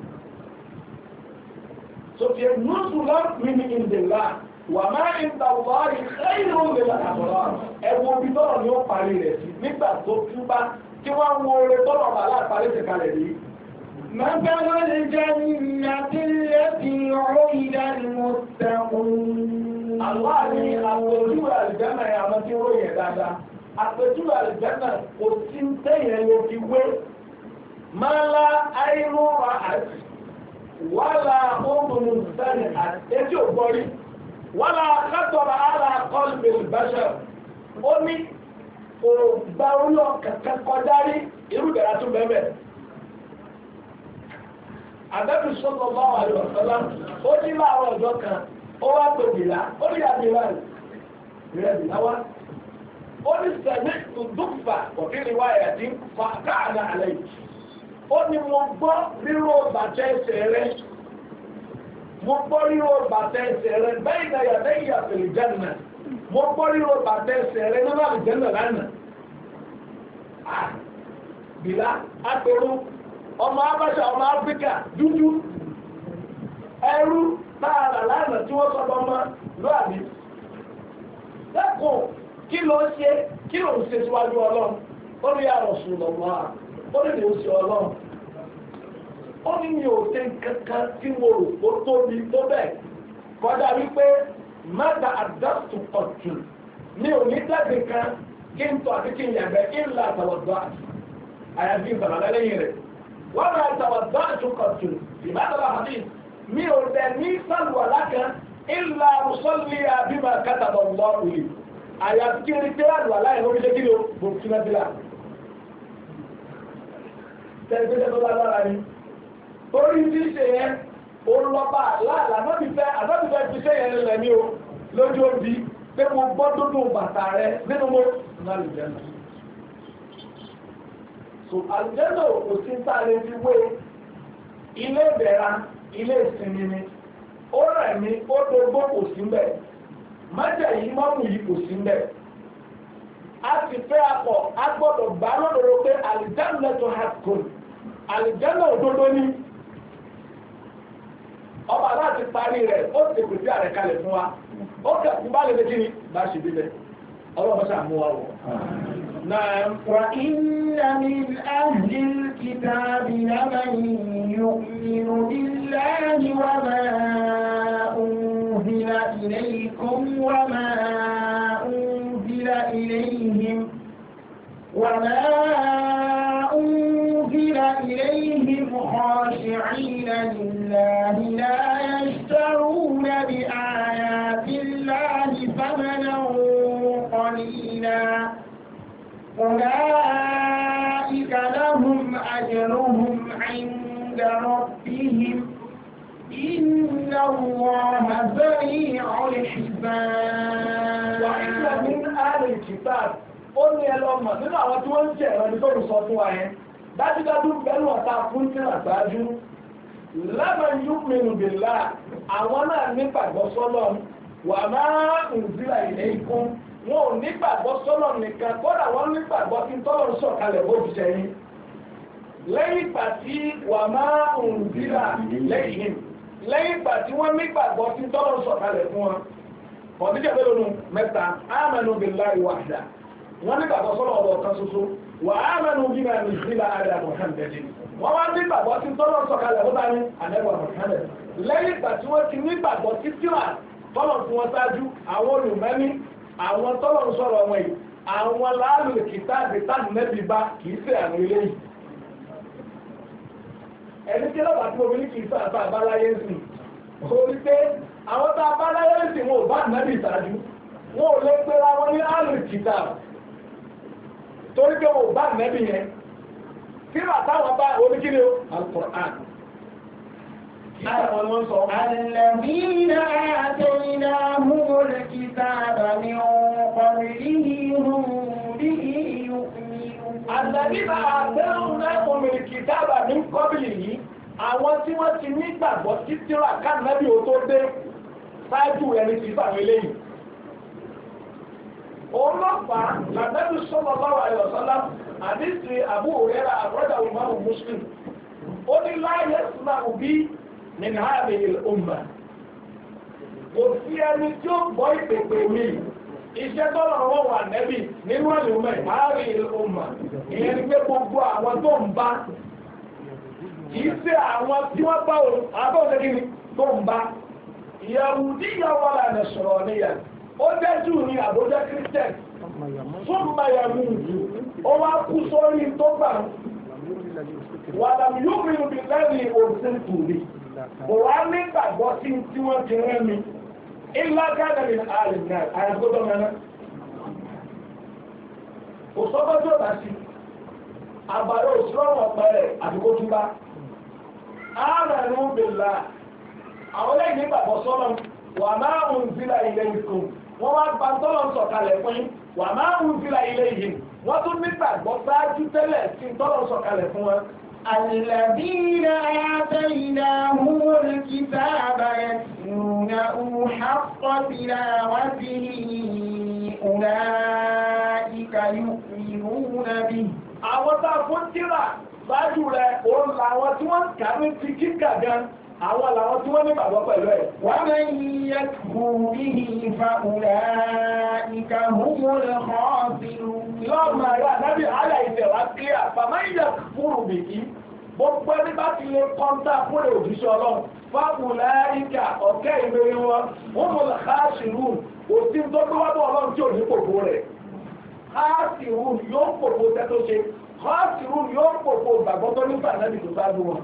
Speaker 1: so fi nusulan min indillah wà máa ń ta wàárí ẹ̀yìn òun lè làkàbọ̀lá ẹ̀wọ̀n bí tọ́rọ̀ ni ó parí rẹ̀ sí nígbà tó túbá kí wọ́n wo oore tọ́rọ̀ bá láàparí ti kalẹ̀ rí.
Speaker 2: مثل الجنة التي وعد المتقون
Speaker 1: Allah ni àpèjúwe àlùjánnà yẹn àwọn tí ó ròyìn dáadáa àpèjúwe àlùjánnà kò sí tẹ̀yẹ̀ ló fi wé máa la àìrò àti wàhálà ọmọnù sani àti etí ògbọ́rí wàhálà kátọ̀rọ̀ àlà qalbi al-bashar ó ní ògbà orí ọ̀kàkà kọjá rí irú ìdára tún bẹ́ẹ̀ Ànábì sallallahu alaihi wasallam ó ní láàárọ̀ ọjọ́ kan ó wá pè bìlá ó ní àbìlá rẹ̀ bìlá wá ó ní sẹ̀mí ìdúgfà òkìrì wáyà tí fa káàdà àlẹ́ yìí ó ní mo gbọ́ ríró bàtẹ́ ẹsẹ̀ rẹ̀ mo gbọ́ ríró bàtẹ́ ẹsẹ̀ rẹ̀ bẹ́ẹ̀ náà yàtọ̀ ìyà fil janna mo gbọ́ ríró bàtẹ́ ẹsẹ̀ rẹ̀ nínú àlùjánnà lánàá bìlá apẹ̀rù ọmọ abáṣà ọmọ áfíríkà dúdú ẹrú táàrà lánàá tí wọ́n sọ́dọ̀ mọ́ lóàbí lẹ́kùn kí ló ṣe kí ló ń ṣe síwájú ọlọ́run ó ní àrọ̀ sùn lọ́wọ́ à ó ní lè ṣe ọlọ́run ó ní mi ò ṣe kankan tí mo rò ó tóbi tó bẹ́ẹ̀ kọjá wípé mẹ́ta àdásùn ọ̀tún mi ò ní dẹ́gbẹ̀ kan kí n tọ́ àti kí n yàgbẹ́ kí n la àtàwọ̀dọ́ àti àyàfi ìsàlàlẹ́ lẹ́yìn rẹ̀ wọ́n máa àtàwọ̀dọ́ àtúnkọ̀tún ìbádọ́lá àti mi ò dẹ̀ ní sálùwàlá kan ìlà mùsọ́lì àbímọ kátàbọ̀ lọ́ọ̀rù yìí àyàfi kí n rí tẹ́lá àláyé lórí ṣe kí ni o bò tún náà bílà tẹ́lifíṣẹ́ tó lágbára ni torí tí ṣe yẹn olùlọ́ba láàlá àbábífẹ́ àbábífẹ́ fi ṣe yẹn lẹ̀ ní o lójú òbí pé mo gbọ́ dúdú bàtà rẹ nínú mo ní àlùjẹ́nà so àlùjẹ́nà kò sí ń sáré fi wé ilé ìbẹ̀ra ilé ìsinmi ni ó rẹ̀ mí ó dogbó kò sí ń bẹ̀ májẹ̀ yìí mọ́mù yìí kò sí ń bẹ̀ a ti fẹ́ akọ̀ a gbọ́dọ̀ gbá lọ́dọ̀ọ́rọ̀ pé àlùjẹ́nà tó hà kò àlùjẹ́nà òdodo ní ọba láti parí rẹ̀ ó ti pèsè àrẹ kalẹ̀ fún wa ó kẹ̀kún bá lè lè kíni bá ṣe bíbẹ̀ ọlọ́pàá ṣàmú wa wọ̀.
Speaker 2: وَإِنَّ مِنْ أَهْلِ الْكِتَابِ لَمَنْ يُؤْمِنُ بِاللَّهِ وَمَا أُنْزِلَ إِلَيْكُمْ وَمَا أُنْزِلَ إِلَيْهِمْ وَمَا أُنْزِلَ إِلَيْهِمْ خَاشِعِينَ لِلَّهِ لَا يَشْتَرُونَ بِآيَاتِ اللَّهِ ثَمَنًا قَلِيلًا أُولَئِكَ لَهُمْ أَجْرُهُمْ عِندَ رَبِّهِمْ إِنَّ اللَّهَ سَرِيعُ الْحِسَابِ
Speaker 1: وَإِنَّ مِنْ أَهْلِ الْكِتَابِ ó ní ẹlọ́mọ̀ nínú àwọn tí wọ́n ń jẹ́ ẹ̀rọ ní tó ń sọ fún wa yẹn dájúdájú bẹ́lú ọ̀tá fún tí wọ́n ṣáájú lẹ́mọ̀ yu'minu billah àwọn náà nígbàgbọ́ sọ́lọ́ wà máa ń zíra ilẹ̀ ikún wọn ò nígbàgbọ́ sọ́lọ́ nìkan kódà wọ́n nígbàgbọ́ tí tọ́lọ̀ ń sọ̀kalẹ̀ bó ti sẹ́yìn lẹ́yìn ìgbà tí wà máa ń zíra lẹ́yìn lẹ́yìn ìgbà tí wọ́n nígbàgbọ́ tí tọ́lọ̀ ń sọ̀kalẹ̀ fún wọn kọ̀ọ̀díjẹ́ mélòó nù mẹ́ta amanu billahi wahda wọ́n nígbàgbọ́ sọ́lọ́ ọ̀dọ̀ kan ṣoṣo wà amanu bima nuzila ala Muhammadin wọ́n wá nígbàgbọ́ tí tọ́lọ̀ sọ̀kalẹ̀ ó bá ní ànẹ́gbà Muhammad lẹ́yìn ìgbà tí wọ́n ti nígbàgbọ́ tí tíra tọ́lọ̀ tí wọ́n ṣáájú àwọn olùmẹ́ni àwọn tọ́lọ̀ ń sọ̀rọ̀ wọn yìí àwọn láàrù kìtà àgbẹ̀tà nẹ́bí bá kìí ṣe àwọn ilé yìí ẹni tí lọ́wọ́ àti obìnrin kìí sọ àbá àbáláyé sí orí pé àwọn tá àbáláyé sí wọn ò bá nẹ́bí ìṣáájú wọn ò lè pera wọn ní àrù kìtà torí pé wọn ò bá nẹ́bí yẹn kíra táwọn bá oníkíni o Al-Qur'an
Speaker 2: الذين آتيناهم الكتاب من قبله هم به يؤمنون
Speaker 1: الذين آتيناهم الكتاب من قبله àwọn tí wọ́n ti nígbàgbọ́ tí tírà kánàbí ò tó dé ṣáájú ẹni tí fàwọn eléyìí ọlọ́pàá lànàbí sallallahu alaihi wasallam àdísì Abu Hurairah àbúrọ́dà Imam Muslim ó ní la yasma'u bi min hadhihi al-umma kò sí ẹni tí ó gbọ́ ìpèpè mi iṣẹ́ tọ́lọ̀ wọ́n wà nẹ́bì nínú àlùmọ̀ hadhihi al-umma ìyẹn ni pé gbogbo àwọn tó ń bá kìí ṣe àwọn tí wọ́n bá àbọ̀ṣẹ́ kí ni tó ń bá Yahudiyya wala Nasraniyya ó jẹ́ jù ní àbójẹ́ Christian fún mayamu ó wá kú sórí tó gbà wà lámì yóò rí ibi lẹ́rìn òsìn tòrí kò wá nígbàgbọ́ sí tí wọ́n ti rẹ́ mi ilá gádàrí ààrẹ náà àyàgbọ́dọ̀ mẹ́rin kò sọ́bọ́ tí ó bá sí àbàrò òṣìlọ́rùn ọ̀pẹ̀rẹ̀ àdúgbò túbá ààrẹ ní òbèlà àwọn lẹ́yìn nígbàgbọ́ sọ́lọ́ wà máa ń zílà ilẹ̀ ìkùn wọ́n wá gba tọ́lọ̀ ń sọ̀kalẹ̀ fún yín wà máa ń zílà ilẹ̀ yìí wọ́n tún nígbàgbọ́ sáájú tẹ́lẹ̀ tí tọ́lọ̀ ń sọ̀kalẹ̀ fún wọn.
Speaker 2: الذين آتيناهم الكتاب يتلونه حق تلاوته أولئك يؤمنون به.
Speaker 1: àwọn tá a fún tírà ṣáájú rẹ̀ òun làwọn tí wọ́n kà ní ti kíkà gan àwọn làwọn tí wọ́n ní bàbá pẹ̀lú ẹ̀.
Speaker 2: ومن يكفر به فأولئك هم الخاسرون.
Speaker 1: lọ́mọ ẹ̀rọ àdábì àyà ìfẹ́ wá kílíà bàmá ìyà fúrù bìí gbogbo ẹni bá ti lè kọ́ńtà fún òjíṣẹ́ ọlọ́run fáwùláríkà ọ̀kẹ́ ìwé wọn wọ́n mọ̀ láàṣìrù òsì tó tó wá bọ́ ọlọ́run tí ò ní pòpò rẹ̀ láàṣìrù yóò pòpò tẹ́ tó ṣe láàṣìrù yóò pòpò gbàgbọ́ tó nípa nábì tó sáájú wọn.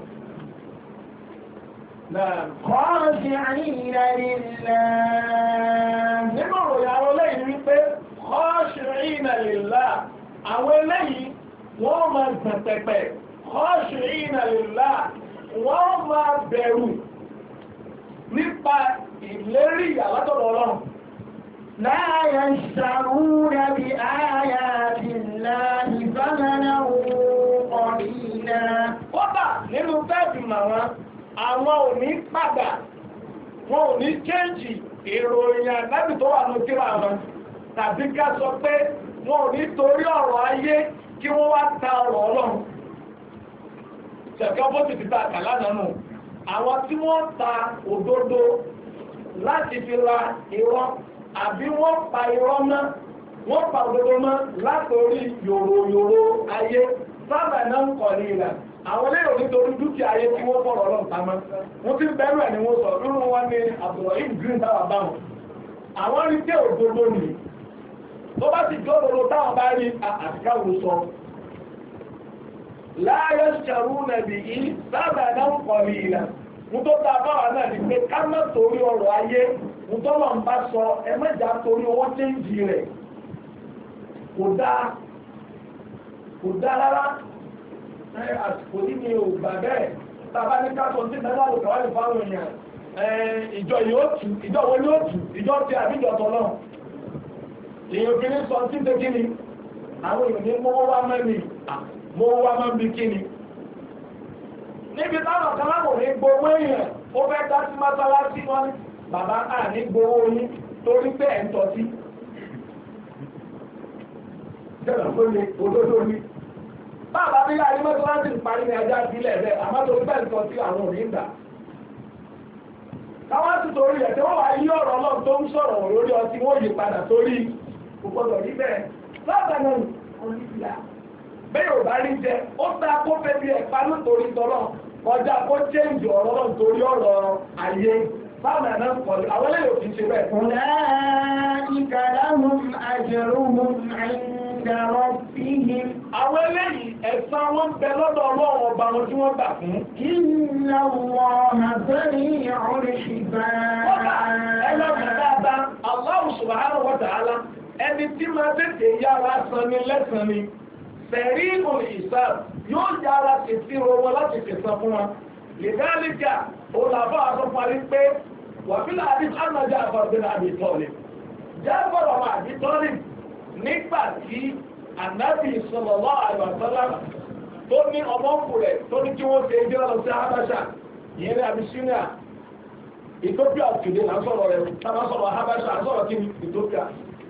Speaker 2: خاشعين لله.
Speaker 1: nínú ìròyìn àwọn eléyìí wípé خاشعين لله àwọn eléyìí wọ́n máa gbọ̀n pẹ̀pẹ̀ خاشعين لله wọ́n máa bẹ̀rù nípa ìlérí àlátọ̀dọ̀ ọlọ́run.
Speaker 2: لا يشترون بآيات الله ثمنا قليلا.
Speaker 1: kódà nínú fẹ́ẹ̀bì màwọn àwọn ò ní padà wọn ò ní kéèjì ìròyìn ànábì tó wà ní kíra wọn tàbí ká sọ pé wọn ò ní torí ọ̀rọ̀ ayé kí wọ́n wá ta ọ̀rọ̀ ọlọ́run. ṣẹ̀kẹ́ bó ti ti ta àkàlà nánú àwọn tí wọ́n ta òdodo láti fi ra irọ́ àbí wọ́n pa irọ́ mọ́ wọ́n pa òdodo mọ́ látòrí yòròyòrò ayé sábà náà ń kọ̀ ní ìlà àwọn lérò nítorí dúkìá ayé tí wọ́n fọ̀rọ̀ ọlọ́run pamọ́ wọ́n ti bẹ̀rù ẹ̀ ni wọ́n sọ nínú wọn ní Abdulrahim green táwa báwọn àwọn rí pé òdodo nì tó bá ti jọ́ òdodo táwọn bá rí àtìkáwò sọ láyé ṣàrú nàbì yìí sábà náà ń kọ̀ ní ìlà mú tó ta báwa náà ní pé ká má torí ọrọ̀ ayé mú tó lọ́n bá sọ ẹ mẹ́jà torí owó chéńjì rẹ̀ kò dáa kò dáa rárá àsìkò ní mi ò gbà bẹ́ẹ̀ tàbá ní ká sọ sí mẹ́lá lò kàwárí fáwọn èèyàn ìjọ yóò tù ìjọ wo ni ó tù ìjọ ti àbíjọ tọ́lọ́ èèyàn fi ní sọ sí ṣe kí ni àwọn èèyàn ní mọ́wọ́ wá mẹ́rin mọ́wọ́ wá mọ́ bí kí ni níbi táwọn kan láwọn ní gbowó èèyàn ó fẹ́ dá sí mọ́sálásí wọn bàbá à ní gbowó yín torí pé ẹ̀ ń tọ́ sí jẹ́nà tó ní òdodo ní bàbá bí láàrin mọ́sálásí ìparí ní ajá sílẹ̀ rẹ̀ àmọ́ tó fẹ́ ń tọ́ sí àwọn òní ìgbà káwọn ti torí ẹ̀ tí wọ́n wá yí ọ̀rọ̀ náà tó ń sọ̀rọ̀ lórí ọtí wọ́n yí padà torí òpótọ̀ rí bẹ́ẹ̀ lọ́gbàna onígbà bẹ́ẹ̀ ò bá rí jẹ ó ta kó fẹ́ bí ẹ̀pá nítorí tọ́lọ́ kọjá kó chéǹjì ọ̀rọ̀ náà torí ọ̀rọ̀ ayé fáwọn ẹ̀nà kọ̀lẹ̀ àwọn ilé yóò fi ṣe bẹ́ẹ̀.
Speaker 2: أولئك لهم أجرهم عند ربهم.
Speaker 1: àwọn eléyìí ẹ̀san wọn bẹ lọ́dọ̀ Ọlọ́run ọba wọn tí wọ́n gbà fún.
Speaker 2: إن الله سريع الحساب.
Speaker 1: ẹlọ́run dáadáa Allah subhanahu wa ta'ala ẹni tí máa tètè yára san ni lẹ́san ni sẹ̀rí ìhìsáàb yóò yára tètè wọn láti tẹ̀sán fún wa. lèdálíkà olàbọ̀ àtọ́parí pé wàfílà àdí àmàjá àfàbílà àbí tọ́lẹ̀ jábọ̀rọ̀ ọmọ àbí tọ́lẹ̀ nígbà tí ànábì sallallahu alaihi wasallam tó ní ọmọkù rẹ̀ tó ní kí wọ́n ṣe ìjọ́ lọ sí Habasha ìyẹn ní Abyssinia Ethiopia òkèdè là ń sọ̀rọ̀ rẹ̀ tàbá sọ̀rọ̀ Habasha à ń sọ̀rọ̀ kí ni Ethiopia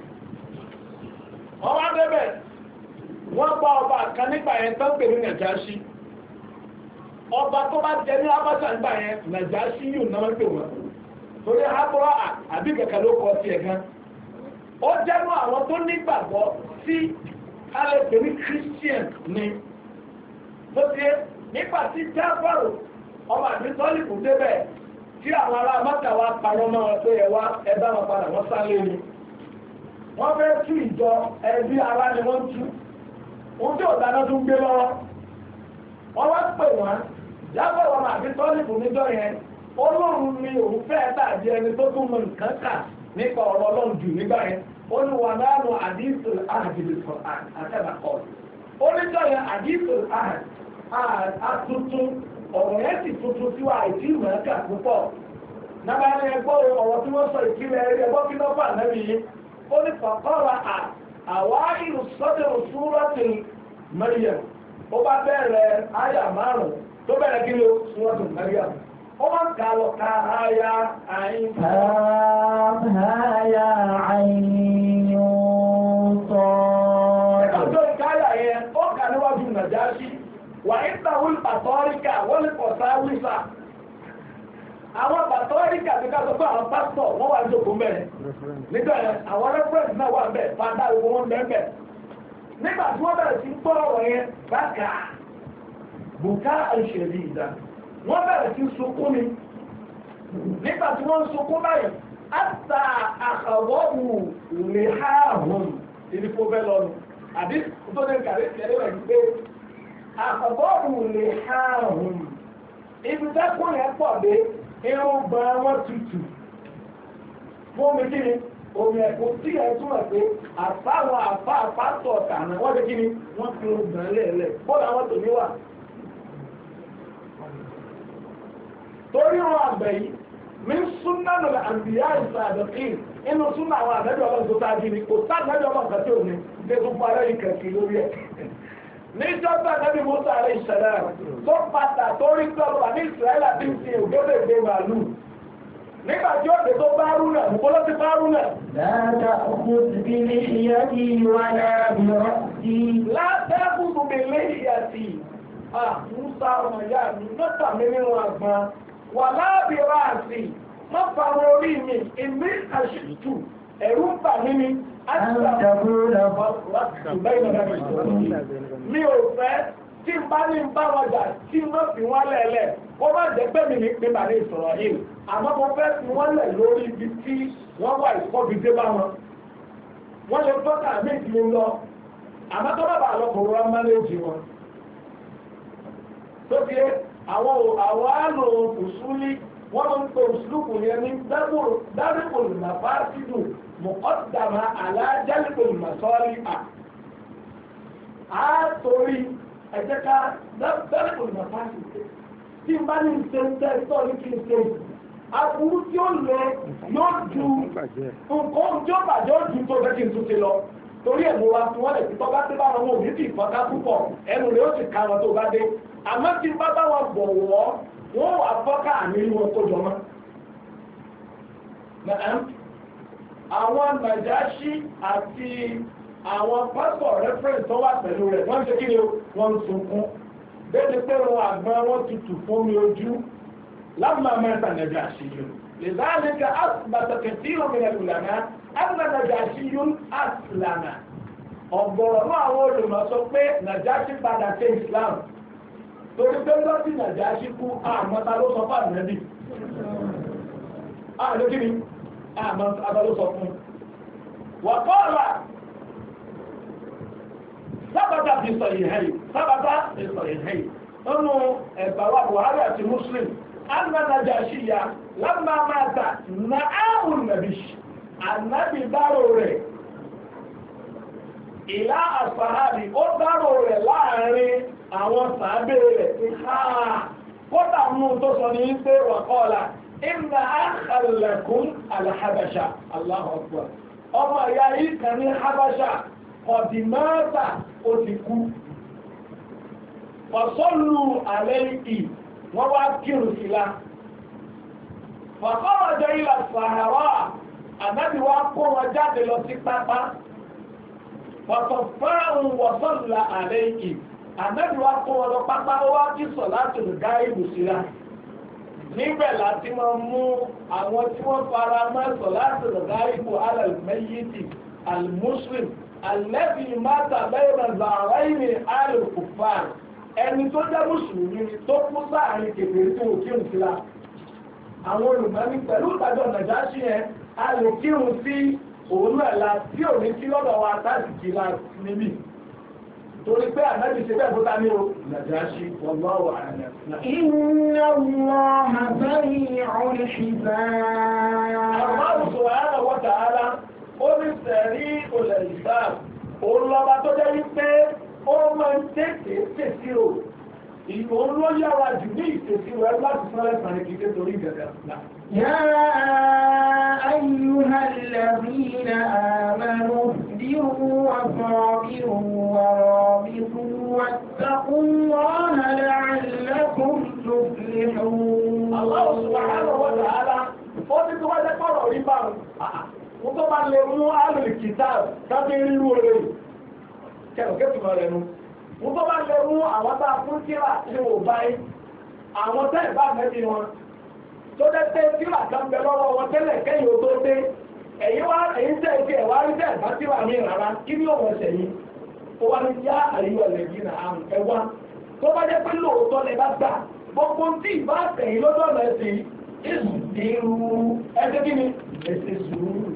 Speaker 1: wọ́n wá débẹ̀ wọ́n gbá ọba kan nígbà yẹn tán pè ní Nàjáṣí ọba tó bá jẹ ní Habasha nígbà yẹn Nàjáṣí yóò náà pè wọ́n torí hábọ́ àbí kẹ̀kẹ́ ló kọ́ sí ẹ̀gán ó jẹ́nu àwọn tó nígbàgbọ́ sí alẹ́pẹ̀ ní Christian ni tó ti yé nígbà tí jáfàrò ọmọ àbí tọ́lìkù débẹ̀ tí àwọn ará mọ́ta wa parọ́ mọ́ wọn pé ẹwà ẹbá wọn padà wọ́n sáré ni wọ́n fẹ́ tú ìjọ ẹbí ara ni wọ́n tú ohun tí ọ̀dáná tún gbé lọ́wọ́ wọ́n wá pè wọ́n jáfàrò ọmọ àbí tọ́lìkù níjọ́ yẹn Ọlọ́run ni òun fẹ́ tàbí ẹni tó tún mọ nǹkan kà nípa ọ̀rọ̀ Ọlọ́run jù nígbà yẹn ó ní wà láàánú àdìsù àdìsù Qur'an àtẹ́bàkọ́ ó ní jọ́yẹ àdìsù àtúntún ọ̀rọ̀ yẹn sì tuntun tí wà àìsí ìmọ̀ọ́kà púpọ̀ náà ní ẹgbọ́ ọ̀rọ̀ tí wọ́n sọ ìkílẹ̀ ẹ̀rí ẹgbọ́ kí lọ́pàá lẹ́bi yìí ó ní fàkọ́ra àwa ìlú sọ́dọ̀ súrọ́tì Maryam ó bá bẹ̀rẹ̀ àyà márùn-ún tó bẹ̀rẹ̀ kí ló súrọ́tì Maryam wọ́n kà lọ ká àyà àyìn
Speaker 2: àyà àyìn sọ.
Speaker 1: Ọjọ́ ìkáyà yẹn ó kà níwájú Nàjáṣí wà ìtàwùl pàtọ́ríkà wọ́n lè pọ̀ sáwísà àwọn bàtọ́ríkà àti ká sọ pé àwọn pásítọ̀ wọ́n wà jókòó mẹ́rin nígbà yẹn àwọn rẹ́fúrẹ́ǹsì náà wà ń bẹ̀ fàdá gbogbo wọn bẹ́ẹ̀ bẹ́ẹ̀ nígbà tí wọ́n bẹ̀rẹ̀ sí gbọ́ ọ̀rọ̀ yẹn bákà bùká àìṣèlú ìdá wọ́n bẹ̀rẹ̀ sí sunkún ni nígbà tí wọ́n ń sunkún báyìí àtà àkàwọ́wù lè há àhùn ìdíkó bẹ́ẹ̀ lọ́nu àbí tó ní kàrí kẹrẹ́ rẹ̀ gbé àkàwọ́wù lè há àhùn ibi dẹ́kun yẹn pọ̀ dé irun gbọ́n wọn tutù fún mi kí ni omi ẹ̀kọ́ tí ẹ̀ túmọ̀ pé àfáwọn àfá àpátọ̀ ọ̀tànà wọ́n lè kí ni wọ́n fi gbọ̀n lẹ́ẹ̀lẹ̀ bọ́ọ̀lù àwọn tòmí wà. torí wọn àgbẹ̀ yìí mi súnà lọ́la àǹbíyá ìsàdọ̀kì inú súnà àwọn àdájọ́ ọlọ́run tó tájú ni kò tá àdájọ́ ọlọ́run kan tí ò ní gbé tó fún alẹ́ ìkẹ̀kì lórí ẹ̀. níjọba àdábì Mùsá alayhi salam tó pàtà tó rí tọ́lọ́ ní Ísírẹ́lì àti ìsìn ògbódègbè màlúù nígbà tí ó dé tó bá rú náà mú bọ́lọ́ ti bá rú náà.
Speaker 2: Láta ọkùnrin bí ní ìyá kí wà láàbí rọ́ọ̀tí.
Speaker 1: Láta ọkùnrin bí ní ìyá tí à ń sá ọmọ ìyá mi mọ́ta mi nínú àgbọn wà láàbí rọ́ọ̀tí wọ́n fa orí mi ìmí àṣìtù ẹ̀rú ń bà mí ni. Mi ò fẹ́ tí n bá ní bá wọn jà tí n má fi wọ́n lẹ̀lẹ̀ ó má jẹ́ pé mi ní pé màá ní ìsọ̀rọ̀ yìí àmọ́ mo fẹ́ fi wọ́n lẹ̀ lórí ibi tí wọ́n wà ìkọ́bi dé bá wọn wọ́n lè tọ́ka méjì ń lọ àmọ́ tó bá bá lọ kò rọra mánéjì wọn. tó fi àwọn àwọn àlò òṣùlí wọ́n máa ń pe òṣùlùkù yẹn ní dáríkò lùmọ̀fá sídù mọ̀ọ́dàmà alájálìkò lùmọ̀sọ́rí à. á torí ẹ̀jẹ̀ ká dáríkò lùmọ̀fá sídù tí n bá ní ṣe ń tẹ́ ìtọ́ ní kí n ṣe aburú tí ó lọ yóò ju nǹkan tí ó bàjẹ́ ó ju tó fẹ́ kí n tún ṣe lọ torí ẹ̀mú wa tí wọ́n lè fi tọ́ba tí bá wọn ò ní kì í fọ́ká púpọ̀ ẹnu rẹ̀ ó sì ká wọn tó bá dé àmọ́ tí bá bá wọn bọ̀wọ̀ wọ́n wà fọ́ká àmì wọn kó jọ mọ́. àwọn Nàjáṣì àti àwọn pásítọ̀ rẹ́fẹ̀rẹ̀nsì tó wà pẹ̀lú rẹ̀ wọ́n ń ṣe kí ni wọ́n ń sunkún bẹ́ẹ̀ni pé wọn àgbọn wọn tutù fún mi ojú lámà mẹ́ta Nàjáṣì yìí لذلك أثبت كثير من العلماء أن نجاشي أسلم ọ̀gọ̀rọ̀ náà àwọn olùmọ̀ sọ pé Nàjáṣì padà ṣe Islam torí pé lọ́sí Nàjáṣì kú àmọ́ta ló sọ fún àmì ààrẹ kí ni àmọ́ta ló sọ fún wàkọ́ọ̀lá sábàtà fi sọ ìhẹ́yì sábàtà fi sọ ìhẹ́yì nínú ẹ̀bàwà Buhari àti Muslim anna Najashiya lamma mata na'ahu nabish annabi dárò rẹ̀ ìlà àfàhàbì ó dárò rẹ̀ láàrin àwọn sàábé rẹ̀ ti ha kódà mú tó sọ ní pé wàkọ́ọ̀lá inna akhallakum al-habasha Allahu akbar ọmọ ìyá yìí kan ní habasha kọ̀dìmọ́ta ó ti kú fọ̀sọ́lù àlẹ́ìkì wọ́n wá kírù sílá fọ̀kọ́rọ̀jọ́ ilẹ̀ sàárà ànábì wá kó wọn jáde lọ sí pápá fọ̀tọ̀fẹ́rún wọ̀sọ́lù àlẹ́ìkì ànábì wá kó wọn lọ pápá ó wá kí sọ láti rìgá ìlú sílá níbẹ̀ láti máa mú àwọn tí wọ́n fara mọ́ sọ láti rìgá ìlú alàlùmẹ́yìtì almuslim alẹ́bí mátà bẹ́ẹ̀rẹ̀ zàráìní alùkùfà ẹni tó jẹ́ mùsùlùmí tó kú sáàrin kèfèrè tí ó kírun sílá àwọn olùmọ́ní pẹ̀lú ìdájọ́ Nàjáṣì yẹn a lè kírun sí òun ẹ̀la tí ò ní sí lọ́dọ̀ wa táàdì kìlá níbí torí pé ànábì ṣe bẹ́ẹ̀ bóta ní o Nàjáṣì wallahu a'lam.
Speaker 2: Inna Allaha sari'ul hisab.
Speaker 1: Allah subhanahu wa ta'ala ó ní sẹ̀rí olè ìsáà òun lọ́ba tó jẹ́ wípé ó máa ń tètè tèsírò ìlú ló yára jù ní ìtèsírò ẹ láti sọ́rẹ́ sàrẹ́ kìí torí ìgbẹ̀rẹ̀ náà.
Speaker 2: يا أيها الذين آمنوا اصبروا وصابروا ورابطوا واتقوا الله لعلكم تفلحون. الله سبحانه وتعالى ó ti tó wájẹ́ pọ̀rọ̀ rí bá wọn tó bá lè mú alìkìtà tàbí rírú orí kẹrùkẹ́ tùmọ̀ rẹ̀ nù wọ́n tó bá lè mú àwọn tá fún kíra tí ó báyìí àwọn tẹ́ ìbá mẹ́bí wọn
Speaker 1: tó dẹ́ pé tíra kan bẹ lọ́wọ́ wọn tẹ́lẹ̀ kẹ́yìn ó tó dé ẹ̀yin wá ẹ̀yin tẹ́ ẹ̀jẹ̀ ẹ̀wá rí tẹ́ ẹ̀bá tíra mi rárá kí ni òun ẹ̀sẹ̀ yìí ó wá ní yá àríwá lẹ́bí nà án ẹ̀wá tó bá jẹ́ pé lóòótọ́ lẹ bá gbà gbogbo tí ìbá tẹ̀yìn lọ́dọ̀ lẹ́sìn ìrù ẹgbẹ́ kí ni ẹ̀sìn sùúrù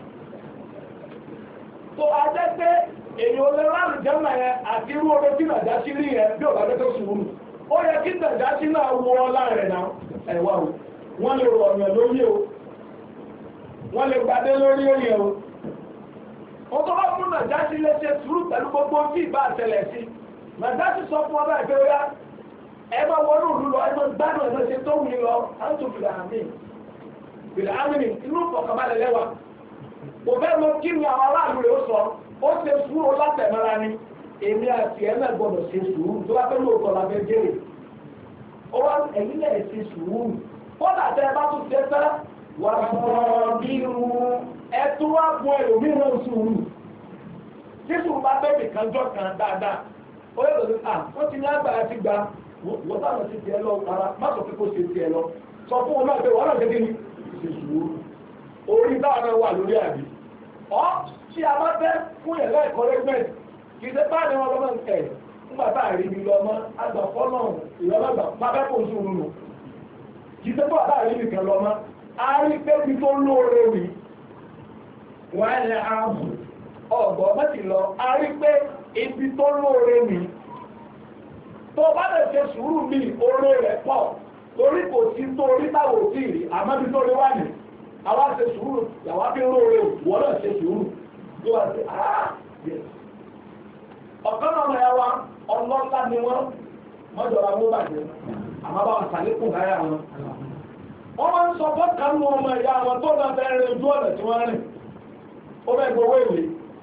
Speaker 1: tó a jẹ́ pé èyí ò lè rárùn jẹ́mà yẹn àti irú oore tí nàìjà sí rí yẹn bí ò bá jẹ́ tó sùúrù ó yẹ kí nàìjà sí náà wọ ọlá rẹ̀ náà ẹ̀wà o wọ́n lè rọ̀ ọ̀yàn lórí o wọ́n lè gbadé lórí òye o ó tó bá fún nàìjà sí lè ṣe sùúrù pẹ̀lú gbogbo tí ìbá àtẹlẹ̀ sí nàìjà sí sọ fún ọba ìfẹ́ yá ẹ máa wọnú òru lọ ẹ máa gbádùn ẹ máa ṣe tó wù ní lọ á tó fìlà àmì fìlà àmì ní inú ìfọ̀kànbalẹ̀ lẹ́wà kò fẹ́ mọ kí ni àwọn aráàlú rẹ̀ ó sọ ó ṣe sùúrù látẹ̀mọ́ra ni èmi àti ẹ̀ náà gbọ́dọ̀ ṣe sùúrù tó bá fẹ́ lóòótọ́ la fẹ́ jèrè ó wá ẹ̀yìn náà ṣe sùúrù kódà tẹ́ ẹ bá tún ṣe tán wà sọ̀rọ̀ bírú ẹ tún wá bu ẹlòmíràn sùúrù tí sùúrù bá fẹ́ nìkan jọ kan dáadáa ó yẹ lọ́dún à wọ́n ti ní àgbàrá ti gba wọ́n bá wọn ti tiẹ̀ lọ ara má sọ pé kó ṣe tiẹ̀ lọ sọ fún wọn náà pé wọ́n náà ṣe kí ni ṣe sùúrù orí báwọn náà wà lórí àbí ọ́ tí a bá fẹ́ fún ẹ̀rọ encouragement kì í ṣe bá ní wọn lọ́mọ ẹ̀ nígbà tá a rí ibi lọ́mọ àgbàfọ́ náà ìrọ̀lọ́gbà má fẹ́ kó sùúrù nù kì í ṣe bá a rí ibi kan lọ́mọ a rí pé ibi tó lóore rí wọ́n lè ààbò ọ̀gbọ́n mẹ́tì lọ a rí pé ibi tó lóore rí tó bá lè ṣe sùúrù ní oore rẹ̀ pọ̀ torí kò sí torí táwọn ò tí ì rí àmọ́ ibi tó lè wà ní àwa ṣe sùúrù yàwá fi lóore wọ́n náà ṣe sùúrù yóò wá sí àá ọ̀kan náà mọ̀ ẹwà ọlọ́lá ni wọ́n mọ́jọba mú bàjẹ́ àmọ́ bá wọn sàlékùn láyà wọn. wọ́n máa ń sọ fọ́ọ̀kan nù ọmọ ìyá wọn tó náà fẹ́ rìn ojú ọ̀nà tí wọ́n rìn ó fẹ́ gbowó ìwé.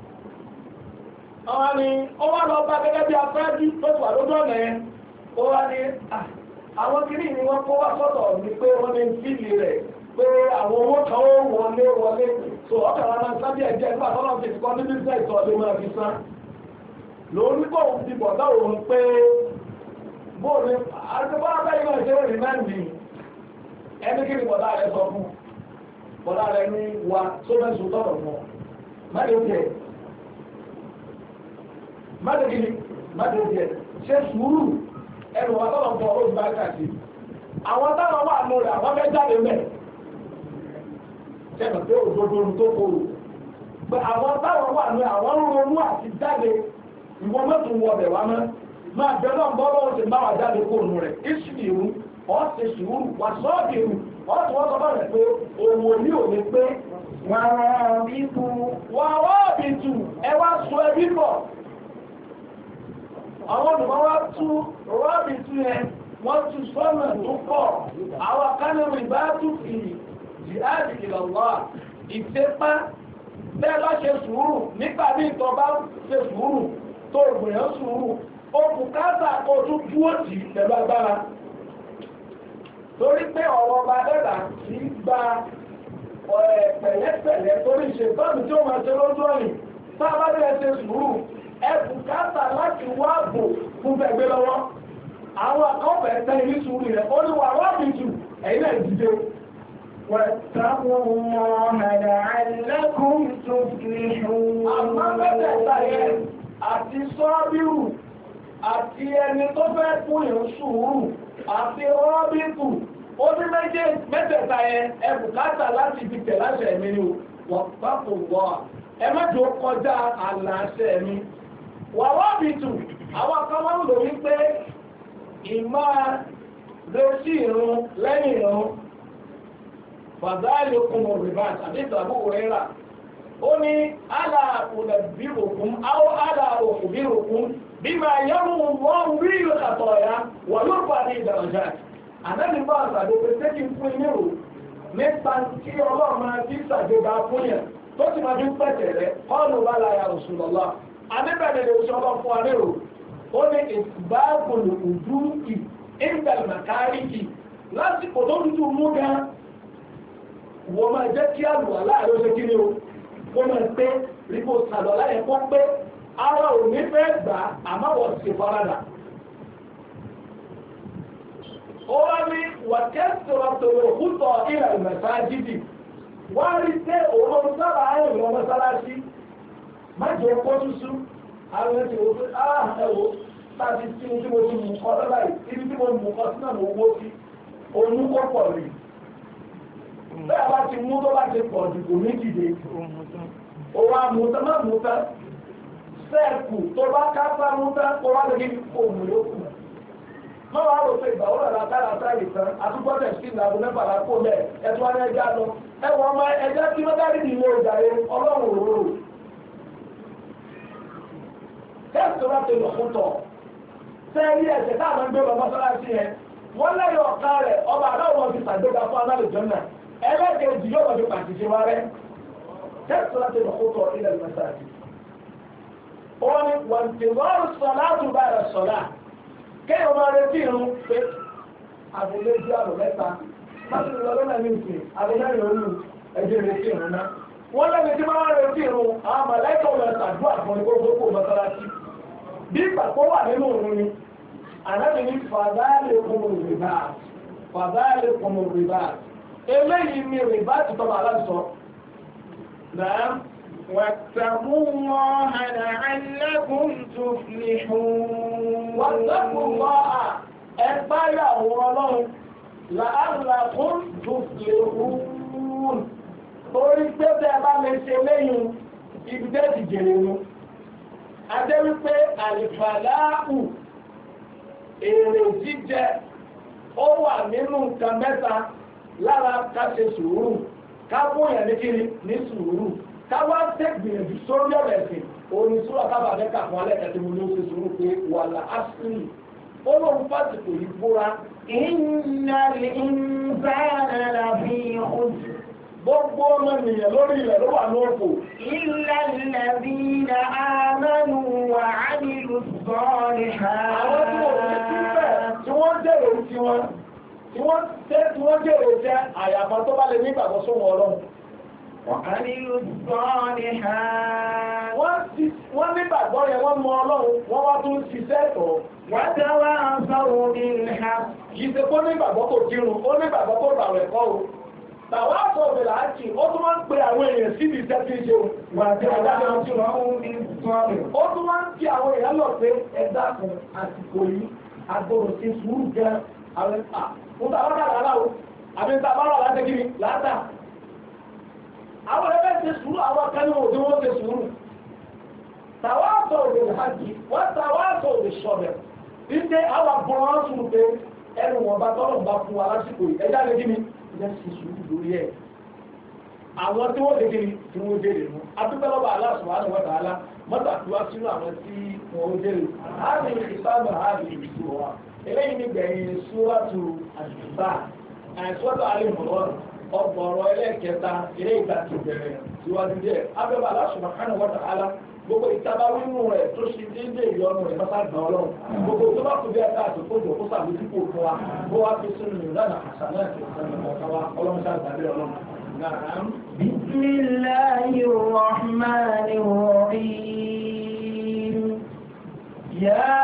Speaker 1: àwọn ni ó wá lọ bá gẹ́gẹ́ bí afẹ́jú tó wà lójú ọ̀nà yẹn ó wá ní àwọn kìíní ni wọ́n kó wá sọ́dọ̀ ní pé wọ́n ní fíìlì rẹ̀ pé àwọn owó kan ó wọlé wọlé tó ọkàn wọn máa sábẹ́ ẹ̀jẹ̀ nígbà tó lọ́n ti kọ́ ní bísíǹsì ọ̀lẹ́ máa fi sán lórí kò ti bọ̀dá òun pé bóòlù àtibọ́ abẹ́yìn náà ṣe rìn náà nì ẹni kí ni bọ̀dá rẹ sọ fún bọ̀dá rẹ ní wa sóbẹ́sù tọ̀rọ̀ fún ọ mẹ́rin tiẹ̀ mẹ́rin kí ni mẹ́rin tiẹ̀ ṣe sùúrù ẹnu wa tọ̀rọ̀ fún ọ ó ti bá kàṣí àwọn táwọn wà nù rẹ̀ àwọn fẹ́ jáde mẹ́rin sẹ́nà pé òdodo tó kóró pé àwọn táwọn wà ní àwọn ronú àti jáde ìwọ mẹ́tò wọ ọbẹ̀ wá mọ́ máa bẹ náà bọ́ lọ́wọ́ ṣe máa wà jáde kóònù rẹ̀ iṣu ìrú ọ́ ṣe sùúrù wà sọ́ọ̀dì ìrù ọ́ tí wọ́n sọ bá rẹ̀ pé òwò ní òní pé wọ́n rọ́ bí tu wọ́n rọ́ bí tu ẹ wá sọ ẹbí pọ̀ àwọn olùkọ́ wá tú rọ́ bí tu yẹn wọ́n tú sọ́nà tó pọ̀ àwọn kánẹ́rù ìbá tún fi jihadi ìlọ́wọ́ ìtẹ́pá bẹ́ẹ̀ bá ṣe sùúrù nígbà bí ìtọ́ bá ṣe sùúrù tó gbìyàn sùúrù ó bùkátà kó tún dúó tì pẹ̀lú agbára torí pé ọ̀rọ̀ ọba dẹ́dà kì í gba pẹ̀lẹ́pẹ̀lẹ́ torí ìṣètọ́nù tí ó máa ṣe lójú ọ̀yìn tá a bá bẹ́ẹ̀ ṣe sùúrù ẹ bùkátà láti wá ààbò fún fẹ̀gbẹ́ lọ́wọ́ àwọn akọ́fẹ́ tẹ́ ní sùúrù rẹ̀ ó ní wà rọ́ọ̀bì jù ẹ̀yìn náà dìde
Speaker 2: واتقوا الله لعلكم تفلحون.
Speaker 1: àmọ́ mẹ́tẹ̀ẹ̀ta yẹn àti sọ́ọ́bìrù àti ẹni tó fẹ́ fún yẹn sùúrù àti rọ́ọ̀bìtù ó ní méje mẹ́tẹ̀ẹ̀ta yẹn ẹ bùkátà láti fi tẹ̀ láṣẹ mi ni wọ́n pápò wọ́ ẹ mẹ́jọ kọjá àlàáṣẹ mi. wà rọ́ọ̀bìtù àwọn kan máa ń lò wípé ìmáa retí ìrun lẹ́yìn ìrun fàdáàlì okùn òrìbá tàbí ìtàbí òrìrà ó ní aláàkùnlẹ̀bíròkún áwọ́ aláàkùnbíròkún bí máa yẹ́rù wọ́n rí ìlú àtọ̀ọ̀yá wà ló fà ní ìdàrọ̀já àdẹ́nìbá àṣàdébé tẹ́kì fún inú nípa tí ọlọ́run máa fi ṣàgbéga fún yẹn tó ti máa fi pẹ̀tẹ̀ rẹ̀ kọ́ọ̀lù bá láyà Rasulullah adébẹ̀rẹ̀ lè ṣe ọlọ́run fún anérò ó ní ìbáàbòlù ojú ì ìgbàlùmọ̀kárìkì lásìkò tó dúdú mú gan wọ́n máa jẹ́ kí àlùwà láàrin oṣù kí ni o wọ́n máa pé rípo sàlọ̀ láyé kó pé ara ò ní fẹ́ gbà àmọ́ wọ́n sì faradà ó wá ní wàkẹ́sọ̀rọ̀ tòrò kútọ̀ ìlà ìmẹ̀sáàjìdì wá rí pé òun sábà ń lọ mọ́sálásí má jẹ́ kó tútù àwọn ẹ̀sìn wò pé ah ẹ̀wò láti tí mo tí mo ti mú kọ́ lọ́la yìí ibi tí mo mú kọ́ sínú àwọn owó sí oyún kó pọ̀ rí bẹ́ẹ̀ bá ti mú tó bá ti pọ̀ jù kò ní dìde òun àmúta má múta sẹ́ẹ̀kù tó bá ká sá múta kó wá lè kí òun yóò kù mọ́ wá rò pé ìgbà ó rẹ̀ látara sáyì tán àtúgbọ́tẹ̀ sí ìlànà mẹ́fà lápò mẹ́ ẹ̀tọ́ ara ẹja lọ ẹwọ́n ọmọ ẹja tí wọ́n dárí nílé ìjàre ọlọ́run òróró tẹ́sítọ́ láti lọ fún tọ̀ sẹ́ẹ̀rí ẹ̀sẹ̀ táwọn gbé lọ mọ́sálásí yẹn wọ́n lẹ́yìn ọ̀ká rẹ̀ ọba aláwọ̀ ti ṣàgbéga fún anáàlùjọ́ náà ẹlẹ́gẹ̀ẹ́jì yóò wọ́n fi pàṣẹ wa rẹ̀ tẹ́sítọ́ láti lọ fún tọ̀ ilẹ̀ mọ́sálásí. wọ́n ní wọ́n ti wọ́n sọ láti bá rẹ̀ sọ̀lá kéèyàn máa retí irun pé àbúlé jẹ́ àbọ̀ mẹ́ta láti lọ lọ́nà ní ìsìn àbúlẹ́rìn olú ẹjẹ́ retí irun náà wọ́n lẹ́ni tí máa retí irun àwọn mọ̀lẹ́kọ̀ wọn ṣàdúrà fún ní gbogbo mọ́sálásí bí ìpàkó wà nínú òun ni ànábì ní fàdáàlì kùmù rìbá fàdáàlì kùmù rìbá eléyìí ni rìbá ti tọ́ bàálà sọ náà
Speaker 2: واتقوا الله لعلكم تفلحون
Speaker 1: واتقوا الله ẹgbáyà àwọn ọlọ́run لعلكم تفلحون torí pé bẹ́ẹ̀ bá lè ṣe lẹ́yìn ibi tẹ́ ti jèrè nu adé wípé àlìfàláàkù èrè jíjẹ ó wà nínú nǹkan mẹ́ta lára ká ṣe sùúrù ká fún yẹn ní kiri ní sùúrù káwá tẹ́gbìyànjú sórí ọ̀rẹ́ ẹ̀sìn òní sùúrù kábàdé kà fún alẹ́ kẹtẹ́ mo ní ó ṣe sùúrù pé wàlà áṣírí ó lóun fásitì yìí búra.
Speaker 2: innal insana lafi khusr.
Speaker 1: gbogbo ọmọ ènìyàn lórí ilẹ̀ ló wà ní òfò.
Speaker 2: illa alladhina amanu wa 'amilus salihat.
Speaker 1: àwọn tí wọ́n ti síbẹ̀ tí wọ́n jèrè tí wọ́n tí wọ́n tí wọ́n jèrè jẹ́ àyàfà tó bá lè nígbàgbọ́ sóhun ọlọ́run.
Speaker 2: وعملوا الصالحات
Speaker 1: wọ́n ní gbàgbọ́ yẹn wọ́n mọ ọlọ́run wọ́n wá tún ṣiṣẹ́ tọ̀.
Speaker 2: وتواصوا بالحق.
Speaker 1: kì í ṣe kó ní gbàgbọ́ kò kírun ó ní gbàgbọ́ kò gbà rẹ̀ kọ́ o. tàwa sọ òbẹ̀là ájì ó tún máa ń pe àwọn èèyàn síbi iṣẹ́ tí ń ṣe o.
Speaker 2: وتواصوا بالصبر.
Speaker 1: ó tún máa ń fi àwọn èèyàn lọ pé ẹ dákun àsìkò yìí agbóró sí sùúrù gan àwọn ẹ̀ka. mo tàwa kà lára o àbí tàwa rà láti kí ni látà. àwọn ẹgbẹ́ ṣe sùúrù àwọn akẹ́lẹ́ òde wọ́n ṣe sùúrù tàwátọ̀ òde hajji wọ́n tàwátọ̀ òde ṣọ́bẹ̀ wípé àwọn àbúrò wọn sùn pé ẹnu wọn bá tọ́lọ̀ bá fún wa lásìkò yìí ẹjá lè gíní ẹjá ṣe sùúrù lórí ẹ̀ àwọn tí wọ́n lè gíní tí wọ́n jèrè mú adúgbẹ́lọ́bà Allah subhanahu wa ta'ala mọ́tà tí wá sínú àwọn tí wọ́n jèrè àmì ìsáàmù àmì ìṣòro wa eléyìí ní gbẹ̀yìn súrátù àṣìṣà àìsúrátù alẹ́ ọgbọ̀rọ̀ ẹlẹ́ẹ̀kẹta ilé ìgbà ti bẹ̀rẹ̀ síwájú díẹ̀ abẹ́bà Allah subhanahu wa ta'ala gbogbo ìtaba wínú rẹ̀ tó ṣe déédéé ìyọnu rẹ̀ mọ́sá gbà ọlọ́run gbogbo tó bá kú bí ẹ̀ka àti kójọ kó sàbí dípò fún wa bó wá fi sínú ìlànà àṣà náà ti sẹ́nu ọ̀ká wa ọlọ́run ṣáà gbàdé ọlọ́run.
Speaker 2: Bismillahir rahmanir rahim. Ya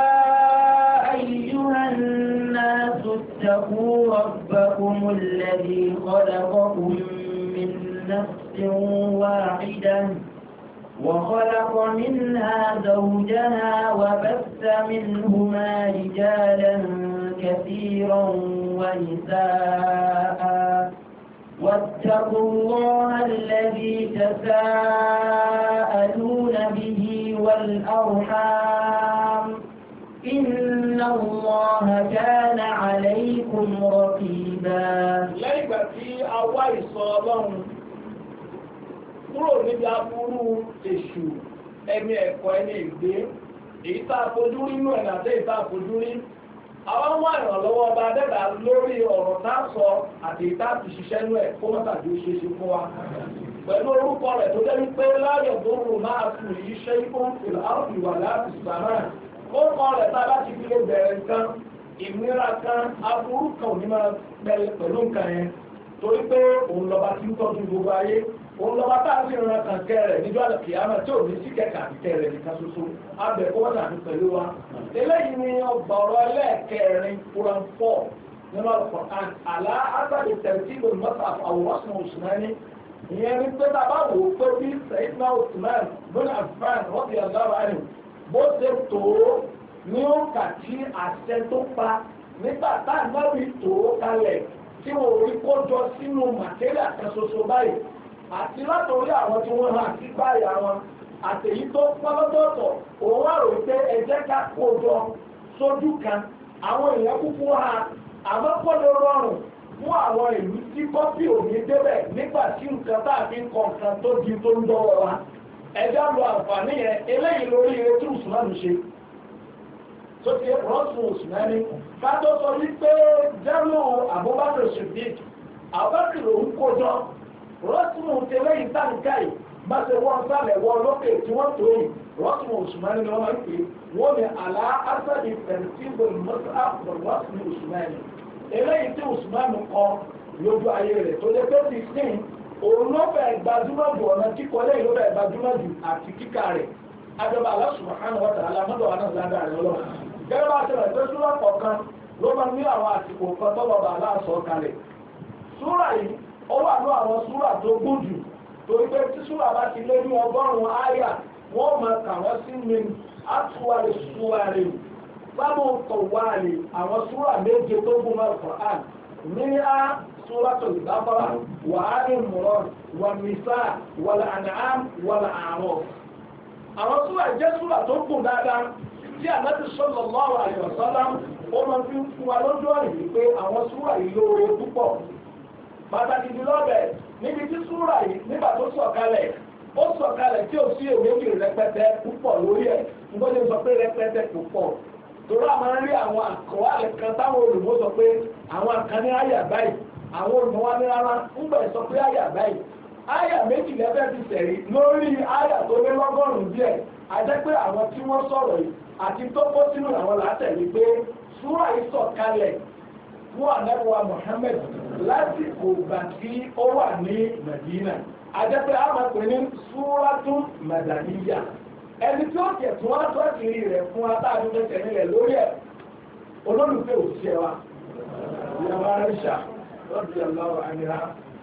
Speaker 2: ayyuhan الناس اتقوا ربكم الذي خلقكم من نفس واحدة وخلق منها زوجها وبث منهما رجالا كثيرا ونساء واتقوا الله الذي تساءلون به والأرحام إن الله كان عليكم رقيبا.
Speaker 1: lẹ́yìn ìgbà tí a wá ìsọ ọlọ́run kúrò níbi aburú èṣù ẹni ẹ̀kọ́ ẹni ìgbé èyí tá a fojú rí inú ẹ̀nà àti èyí tá a fojú rí àwọn wá ìrànlọ́wọ́ ọba dẹ́dà lórí ọ̀rọ̀ tá a sọ àti èyí tá a ti ṣiṣẹ́ nú ẹ̀ kó mọ́tàdé ó ṣe é ṣe fún wa pẹ̀lú orúkọ rẹ̀ tó jẹ́ wípé láyọ̀ tó rò máa tún yìí ṣe é fún ìlà áwùjọ ìwà láti sàmà ó kọ́ rẹ̀ tá a bá ti fi lè bẹ̀rẹ̀ nǹkan ìnira kan aburú kan ò ní máa bẹ̀rẹ̀ pẹ̀lú nǹkan yẹn torí pé òun lọ́ba tí ń tọ́jú gbogbo ayé òun lọ́ba tá a sì ran kàǹkẹ́ rẹ̀ níjọ́ àlùkìyámà tí ò ní sí kẹ̀kẹ́ àbíkẹ́ rẹ̀ nìkan ṣoṣo abẹ kó wọ́n tàbí pẹ̀lú wa eléyìí ni ọgbà ọ̀rọ̀ ẹlẹ́ẹ̀kẹrin Quran four nínú Al-Qur'an àlá àtàlẹ̀ tẹ̀síìlì mọ́tàf àwòrán Usmani ìyẹn ní pé tá a bá wò ó pé bí Sayyidina Usman bin Affan radiyallahu anhu bó ṣe tó ní ó kà tí àṣẹ tó pa nígbà tá a náà rí tó kalẹ̀ tí wọ́n rí kó jọ sínú màtẹ́rì àkànṣoṣo báyìí àti látòrí àwọn tí wọ́n hàn sí báyà wọn àtèyí tó pọ́n lọ́tọ̀ọ̀tọ̀ òun wá rò pé ẹ jẹ́ ká kó jọ sójú kan àwọn èèyàn kúkú ha àmọ́ kó lè rọrùn fún àwọn ìlú tí kọ́pì òní débẹ̀ nígbà tí nǹkan tá a fi ń kọ nǹkan tó di tó ń dọ́wọ́ wa ẹjọ́ lo àǹfààní yẹn eléyìí lórí ire tí Usman ṣe tó ti rọ́ọ̀sùn Usman ká tó sọ wípé jẹ́rù Abubakar Siddiq Abubakar òun kó jọ rọ́ọ̀sùn tẹ́lẹ̀ yìí táǹkà yìí bá ṣe wọ́n sálẹ̀ wọ́n lókè tí wọ́n tó yìí rọ́ọ̀sùn Usman ni wọ́n máa ń pè wọ́n ní àlá asadi pẹ̀lú mọ́sá rọ́ọ̀sùn Usman eléyìí tí Usman kọ lójú ayé rẹ̀ tó lé pé sixteen òun ló fẹ́ gbajúmọ̀ jù ọ̀nà kíkọ́ lẹ́yìn ló fẹ́ gbajúmọ̀ jù àti kíkà rẹ̀ adọ́ba Allah subhanahu wa ta'ala mọ́tò wa náà ládàá rẹ̀ lọ́wọ́ gẹ́gẹ́ bá a ṣe rẹ̀ pé súrà kọ̀ọ̀kan ló máa ń ní àwọn àsìkò kan tó lọ́ba aláàsọ kalẹ̀ súrà yìí ó wà ní àwọn súrà tó gùn jù torí pé tí súrà bá ti lé ní ọgọ́rùn-ún áyà wọ́n máa kà wọ́n sí mi àtúwárẹ̀ súwárẹ̀ sábò tọ̀wárẹ̀ àwọn súrà méje tó gùn mọ́ Al-Qur'an ní á súratul Baqara wa Ali Imran wa Nisa wal An'am wal A'raf àwọn súrà jẹ́ súrà tó gùn dáadáa tí Ànábì sallallahu alaihi wasallam ó máa fi ń fún wa lójú ọ̀rìn wípé àwọn súrà yìí lóore púpọ̀ pàtàkì jùlọ bẹ̀ níbi tí súrà yìí nígbà tó sọ̀kalẹ̀ ó sọ̀kalẹ̀ tí ò sí èméjì rẹpẹtẹ púpọ̀ lórí ẹ̀ nígbà tó sọ pé rẹpẹtẹ púpọ̀ torí a máa ń rí àwọn àkọwálẹ̀ kan táwọn olùmọ̀ sọ pé àwọn kan ní àyà báyìí àwọn olùmọ̀ wa ní rárá ń bẹ̀ sọ pé àyà báyìí àyà méjì lẹ́fẹ̀ẹ́ ti sẹ̀rí lórí àyà tó lé lọ́gọ́rùn-ún díẹ̀ àjẹ́ pé àwọn tí wọ́n sọ̀rọ̀ yìí àti tó kó sínú àwọn látẹ̀lé pé súrà yìí sọ̀kalẹ̀ fún ànábì Muhammad lásìkò ìgbà tí ó wà ní Madina àjẹ́ pé a máa pè ní súratun Madaniyya ẹni tí ó tẹ̀ tún wá tó kiri rẹ̀ fún atáàdúgbò tẹ̀lé rẹ̀ lórí ẹ̀ olólùfẹ́ òṣìṣẹ́ wa ìyàwó Aisha radiyallahu anha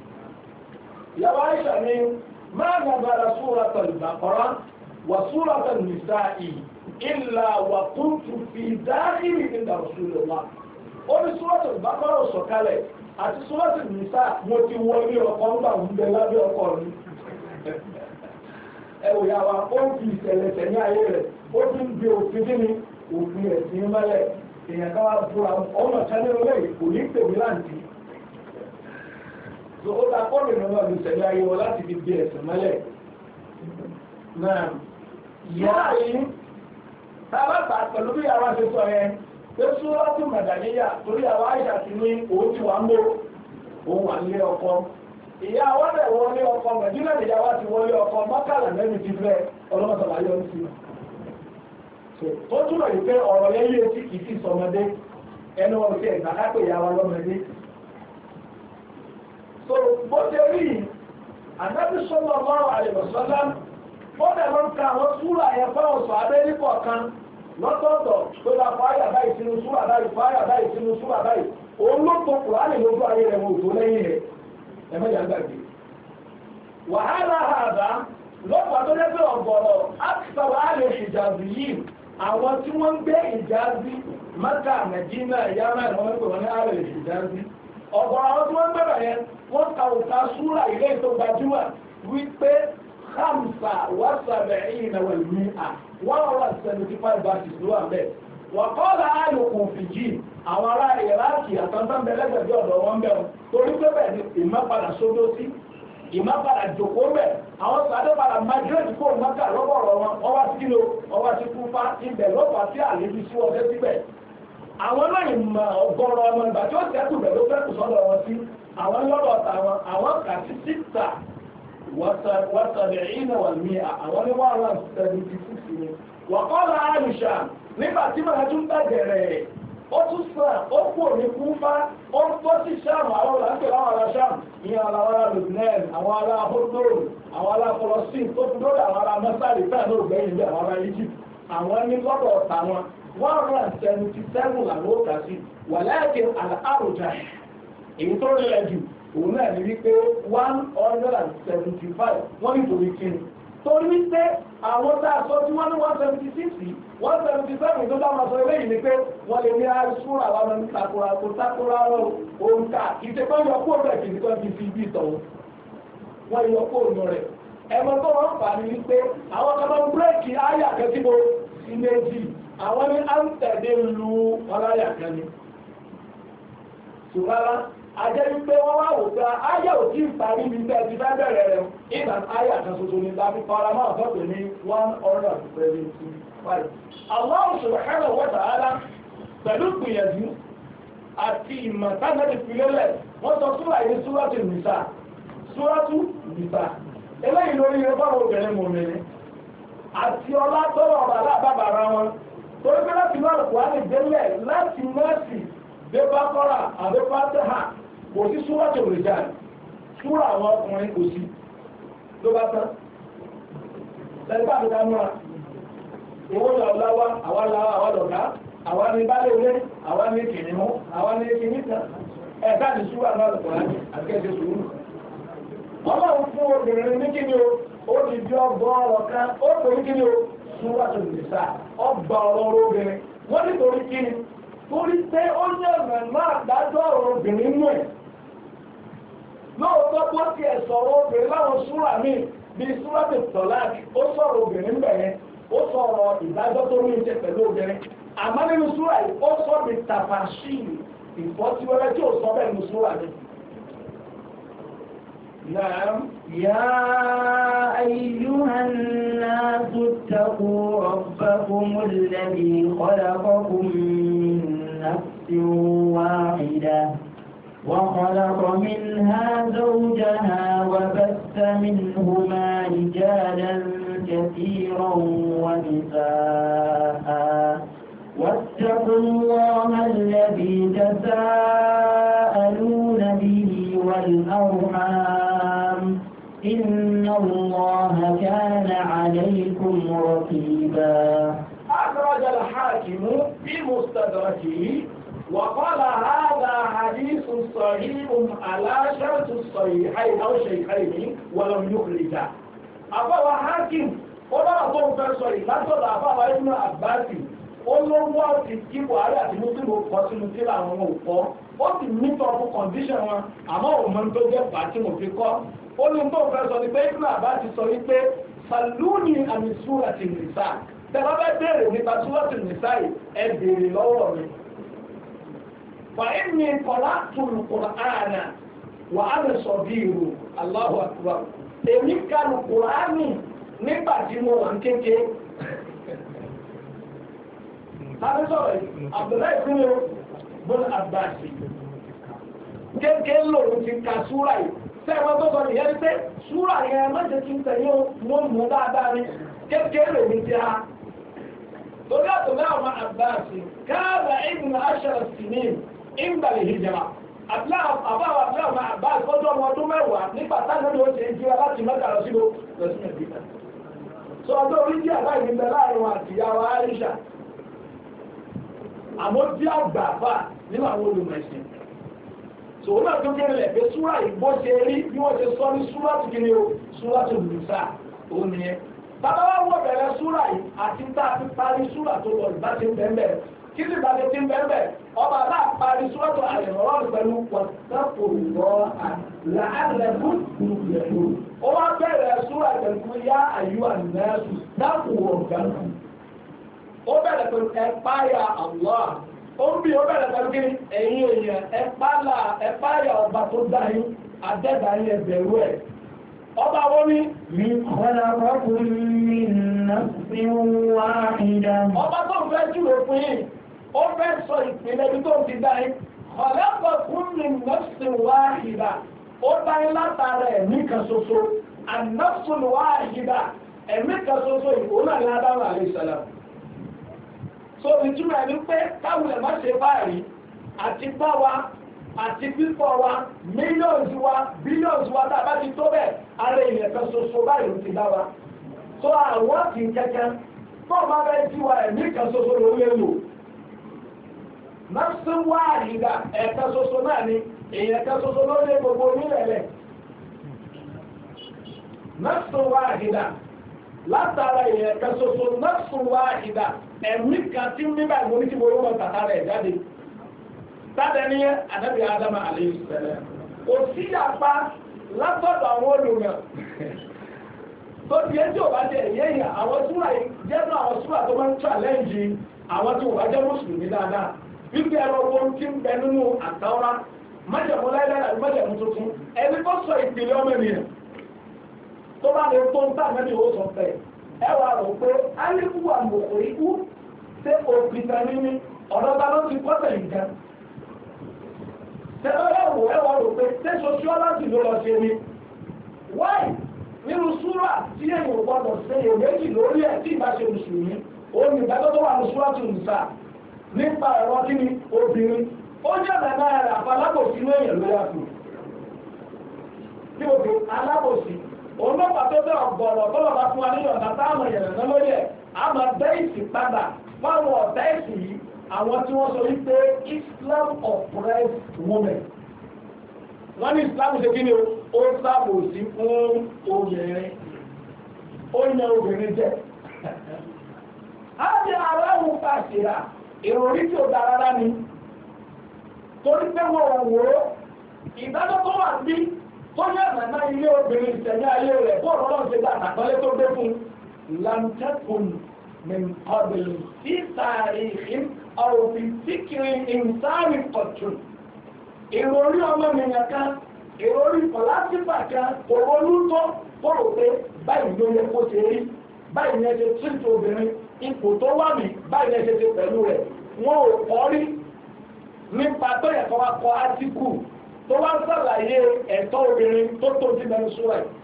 Speaker 1: ìyàwó Aisha ni máa nàbàrà súratul Baqara wà súratul Nisa'i illa wà kuntu fi dáhìrì inda Rasulullah ó ní súratul Baqara sọ̀kalẹ̀ àti súratul Nisa mo ti wọlé ọkọ̀ ńgbà ń bẹ lábẹ́ ọkọ̀ mi ẹwò ya wa ó ń fi ìṣẹ̀lẹ̀ tẹ̀lé ayé rẹ̀ ó ti ń gbé òfin kí ni òfin ẹ̀sìn mọ́lẹ̀ èèyàn ká wá fúra ọmọ ìṣẹ́lẹ̀ olóyè kò ní pèmí láǹtí tó ó ta kọ́ lèmi náà ní ìṣẹ̀lẹ̀ ayé wọn láti fi gbé ẹ̀sìn mọ́lẹ̀ náà yáà yìí tá a bá ta pẹ̀lú bí àwa ṣe sọ yẹn pé súrátù Madaniyya torí àwa Àìṣà ti ní òun ti wà ń bò òun wà nílé ọkọ ìyá wọn lè wọlé ọkọ Mẹdínà ìyá wa ti wọlé ọkọ mọ́kànlá lẹ́nu ti fẹ́ ọlọ́mọsọ̀lá yọ sí i tó túnbọ̀ yìí pé ọ̀rọ̀ yẹn yé tí kìí sí sọmọdé ẹnu wọn ti ẹ̀gbà kápẹ̀ ìyá wa lọ́mọdé so bó ṣe rí Ànábì sallallahu alaihi wasallam ó dẹ̀ ló ń ka àwọn súrà yẹn fáwọn sọ abẹ́ nípọ̀ kan lọ́tọ̀ọ̀tọ̀ tó bá fáyà báyìí sínú súrà báyìí fáyà báyìí sínú súrà báyìí òun ló tó Kùránì lójú ayé rẹ̀ wò tó lẹ́yìn rẹ̀ ẹ̀mọ́ ìyá gbàgbé wàhálà àbá lọ́pàá tó lẹ́gbẹ́ ọ̀gọ̀rọ̀ àtìsàwọ̀ àlè ìjàzì yìí àwọn tí wọ́n ń gbé ìjàzì Mákà Mẹdínà yàrá ìwọ̀n ń pè wọ́n ní àlè ìjàzì ọ̀gọ̀rọ̀ àwọn tí wọ́n gbẹ̀rẹ̀ yẹn wọ́n ta òkà súrà ilé tó gbajúmọ̀ wípé hamsa wàsàbẹ̀ ìyìnà wà ní à one hundred and seventy five verses ló wà bẹ́ẹ̀ wọ́n kọ́ la àlè òkùnfìjì àwọn ará ìrákì àtàntàn bẹ̀lẹ́gbẹ̀dẹ̀ ọ̀dọ̀ wọn bẹ̀rù torí pé bẹ́ẹ̀ ni ìmọ̀padà sódó sí ìmọ̀padà jòkó bẹ̀ àwọn sàdé padà migrate kó mọ́kà lọ́wọ́rọ̀ wọn wọ́n wá sí kíló wọ́n wá sí kúfà ibẹ̀ lọ́pàá sí àlejò sí ọdẹ síbẹ̀ àwọn náà ìmọ̀ ọgọ́rọ̀ ọmọ ìgbà tí ó tẹ́kù bẹ̀ ló fẹ́kù sọ́dọ̀ wọn sí àwọn lọ́dọ̀ tàwọn àwọn kà sí síta wọ́sàbẹ̀ ìnà wà ní àwọn ní one hundred and seventy six ni wọ́n kọ́ la àlùṣà nígbà tí màá tún bẹ̀rẹ̀ ó tún sàn ó kú òní kúfà ó ń tó sí sáàmù àwọn olùdáńtò láwọn ará sáàmù ìyẹn àwọn ará Lebanon àwọn ará hódòrò àwọn ará Palestine tó fi lórí àwọn ará mọ́sálì táà náà gbẹ̀yìn bí àwọn ará Egypt àwọn ní lọ́dọ̀ ọ̀tà wọn one hundred and seventy seven làwọn ó kà sí walakin al-arjah èyí tó rẹ̀ jù òun náà ní wípé one hundred and seventy five wọ́n nítorí kíni torí wípé àwọn tá a sọ tí wọ́n ní one seventy six one seventy seven tó bá wọn sọ eléyìí ni pé wọ́n lè ní àìsúra àwọn ọmọ takora kò takora òǹkà ìṣèpá yọ kó rẹ̀ kìí kan ti fi bí ìtọ̀wọ́ wọ́n yọ kó òun rẹ̀ ẹ̀mọ́ tó wọ́n fà ní wípé àwọn kan máa ń bírèkì áyà kẹ́kíbo sí méjì àwọn ní à ń tẹ̀lé lu ọláyà kan ni ṣùgbọ́n ajẹ́ wípé wọ́n wá wò pé ayé ò tí ì parí ní bẹ́ẹ̀ ti fẹ́ bẹ̀rẹ̀ rẹ̀ ìgbà ayé àkànṣoṣo ní tàbí kọ́ra máa fẹ́ pè ní one hundred and seventy five. Allah subhanahu wa ta'ala pẹ̀lú gbìyànjú àti ìmọ̀ tánàlì filélẹ̀ wọ́n sọ súrà yìí súrátù nìsà súrátù nìsà eléyìí lórí rẹ̀ bọ́ọ̀rọ̀ obìnrin mòmìnir àti ọlá tọ́lọ̀ ọ̀rọ̀ alábàbàrà wọn torí pé láti máa kó á lè délẹ̀ láti mọ́ọ̀sì dé bá kọ́ra àbí fátẹ́hà kò sí súrà tó lè jáde súrà àwọn ọkùnrin kò sí ló bá tán lẹ́gbà tó ká múra owó lọ láwá àwa láwá àwa lọ̀gá àwa ní bálé ilé àwa ní kìnnìún àwa ní kìnnìkan ẹ̀ka ní súrà náà lọ̀kọ̀ láti àkẹ́kẹ́ sùúrù wọ́n máa ń fún obìnrin ní kíni o ó ti di ọgbọ́n ọ̀rọ̀ kan ó pè ní kíni o súrà tó lè sá ọgbà ọ̀rọ̀ obìnrin wọ́n nítorí kíni torí pé ó ní ọ̀nà máa dájọ́ ọ̀rọ̀ obìnrin nù ẹ̀ lóòótọ́ bó ti ẹ̀ sọ̀rọ̀ obìnrin láwọn súrà míì bíi súrà tó tọ̀láàkì ó sọ̀rọ̀ obìnrin bẹ̀rẹ̀ ó sọ̀rọ̀ ìdájọ́ tó ní ìṣe pẹ̀lú obìnrin àmọ́ nínú súrà yìí ó sọ bí tàfàṣìlì ìfọ́síwẹ́rẹ́ tí ò sọ bẹ́ẹ̀ nínú súrà mi.
Speaker 2: نعم يا أيها الناس اتقوا ربكم الذي خلقكم من نفس واحدة وخلق منها زوجها وبث منهما رجالا كثيرا ونساء واتقوا الله الذي تساءلون به والأرحام إن الله كان عليكم رقيبا
Speaker 1: أخرج الحاكم في مستدركه وقال هذا حديث صحيح على شرط الصحيحين أو شيخين ولم يخرجه أبا حاكم ولا أظن فرصي لا تدع أبا ابن عباس olówó ti kí buhari àti muslim kọ sínú tí àwọn ọmọ òkọ ó sì ní tọpù kọndíṣàn wọn àmọ́ òun tó jẹ́ pàtí mo fi kọ́ ó ní tó fẹ́ sọ ní pé ibùdó àbá ti sọ wípé sàlúùnì àmì súrà ti nìsà tẹ́lá bẹ́ béèrè nípa súrà ti nìsà yìí ẹ béèrè lọ́wọ́ mi. wà á ní kọ́lá tùlù kùránà wà á lè sọ bí irú Allahu akbar èmi kàlù kùránì nígbà tí mo wà ń kéke. Tàbí sọ̀rọ̀ yìí, Abdullahi fún yóò bọ́n àbáṣì. Kéèkéé lòun ti ka súrà yìí. Sẹ́wọ́n tó sọ nìyẹn pé súrà yẹn mọ́jẹ̀ kí n tẹ̀yìn wọn mú dáadáa ní kéèkéé lòun ti ha. Torí Abdullahi ọmọ àbáṣì, káàbà ìbùn aṣara sínú ìgbàlè hijira. Àbáwọ̀ Abdullahi ọmọ àbáṣì fọ́jọ́ ọmọ ọdún mẹ́wàá nígbà táwọn ló ṣe ń jíra láti mẹ́ta lọ síbò lọ sí Mẹ́dínà. Sọ ọdún orí jẹ́ àbáyé ní bẹ láàrin wọn àti ìyàwó Aisha. Àmọ́ tí a gbà fà nínú àwọn olùmọ̀ẹ̀sìn. Sòwò náà tó kéré lẹ̀ pé súrà ìbọ́ ṣe rí bí wọ́n ṣe sọ ní súrà tó kéré o, súrà tó nìsà ó nìyẹn. Bàbá wa wọ bẹ̀rẹ̀ súrà yìí àti tá a fi parí súrà tó lọ ìbá ti ń bẹ́ẹ̀ kí sì bá ti ti ń bẹ́ẹ̀ ọba náà parí súrà tó àyẹ̀wò pẹ̀lú pọ̀tàkùrọ̀ làálẹ̀kùn ìyẹ̀wò. Ó wá bẹ̀rẹ̀ súrà pẹ̀lú yá àyù ànẹ́sù dákùwọ̀ gánà. Ó bẹ̀rẹ̀ pẹ̀lú ẹ̀páyà Allah. Ó ń bí ó bẹ̀rẹ̀ pẹ̀lú kí ẹ̀yin èèyàn ẹ̀páyà ọba tó dáyé, adẹ́dáyé ẹ̀bẹ̀rú ẹ̀. Ọba wọ́n ní
Speaker 2: من خلقكم من نفس واحدة.
Speaker 1: Ọba tó fẹ́ jùlọ fún yìí, ó fẹ́ sọ ìpínlẹ̀ ibi tó ti dáyé. خلقكم من نفس واحدة. Ó dáyé látara ẹ̀mí kan ṣoṣo. النفس الواحدة. Ẹ̀mí kan ṣoṣo ìkóná ní Ádámù alayhi salam. So ìtumọ̀ ẹni pé káwùlẹ̀ má ṣe báyìí àti bá wa àti pípọ̀ wa millions wa billions wa tá a bá ti tó bẹ́ẹ̀ ara èèyàn kan ṣoṣo báyìí ti dá wa. So àwọn kì í kẹ́kẹ́ tó bá bẹ́ẹ̀ tí wa ẹ̀mí kan ṣoṣo ló lè lò. nafsin wahida ẹ̀ka ṣoṣo náà ni èèyàn ẹ̀ka ṣoṣo ló lé gbogbo onílẹ̀lẹ̀ nafsin wahida látara èèyàn ẹ̀ka ṣoṣo nafsin wahida ẹ̀mí kan tí nígbà ìwọ ní tí mo yọ tàtà rẹ̀ jáde sáde ní ànábì Ádámù alayhi salam kò sí apá látọ̀dọ̀ àwọn olùmọ̀ tó di ẹjọ́ ò bá jẹ ìyẹ́yà àwọn súrà jẹ́nu àwọn súrà tó máa ń challenge àwọn tí wọ́n bá jẹ́ mùsùlùmí dáadáa wípé ẹ̀rọ ohun tí ń bẹ nínú àtàwọ́rá májẹ̀mú láíláí àti májẹ̀mú tuntun ẹni tó sọ ìpìlẹ̀ ọmọ ènìyàn tó bá lè tó ń tà mẹ́bí ó sọ pé ẹ wà rò pé alíkú àmọ̀kò ikú ṣé òpìtàn níní ọ̀dọ́ ta ló ti pọ́sẹ̀ nǹkan tẹ́lọ́rẹ́wò ẹ wà rò pé ṣé sociology ló lọ ṣe ni wáì nínú súrà tí èèyàn gbọdọ̀ ṣe èméjì lórí ẹ̀ tí ìbá ṣe mùsùlùmí òun ìdájọ́ tó wà ní súrà tó ń sà nípa ẹ̀rọ kí ni obìnrin ó jẹ́ bẹ̀rẹ̀ rẹ̀ àfalábòsí ní èèyàn ló yàtọ̀ tí o fi alábòsí òun ló pàtó bẹ́ ọ̀gbọ̀rọ̀ tó lọ́ba fún wa nílò ọ̀gá táwọn èèyàn náà lórí ẹ̀ a máa bẹ́ ìsì padà fáwọn ọ̀tá ìsì yìí àwọn tí wọ́n sọ wípé Islam oppress women wọ́n ní Islam ṣe kí ni ó ṣàbòsí fún obìnrin ó yan obìnrin jẹ á ní aláwọ̀ pàṣírà ìròrí tí ó dá rárá ni torí pé wọ́n wò ó ìdájọ́ tó wà bí tó yẹ nàná ilé obìnrin ìṣẹ̀yà ayé rẹ̀ bó ọ̀rọ̀ náà ṣe dá àtàkọ́lé tó gbé fún lamtẹ́kùn mẹ́kọ́bìlì sí tàríkì ọ̀rọ̀fì síkiri ìsáàrí ọ̀tún ìròrí ọmọ mìíràn kan ìròrí pọ̀lásífà kan òròlú tó kóró pé báyìí ló yẹ kó ṣe rí báyìí ní ẹsẹ̀ tíríṣì obìnrin ipò tó wà mí báyìí ní ẹsẹ̀ ṣe pẹ̀lú rẹ̀ wọn ò kọ́ rí nípa tó yẹ kó wá kọ átíkù tó wá sàlàyé ẹ̀tọ́ obìnrin tó tó ti mẹ́nu súra yìí.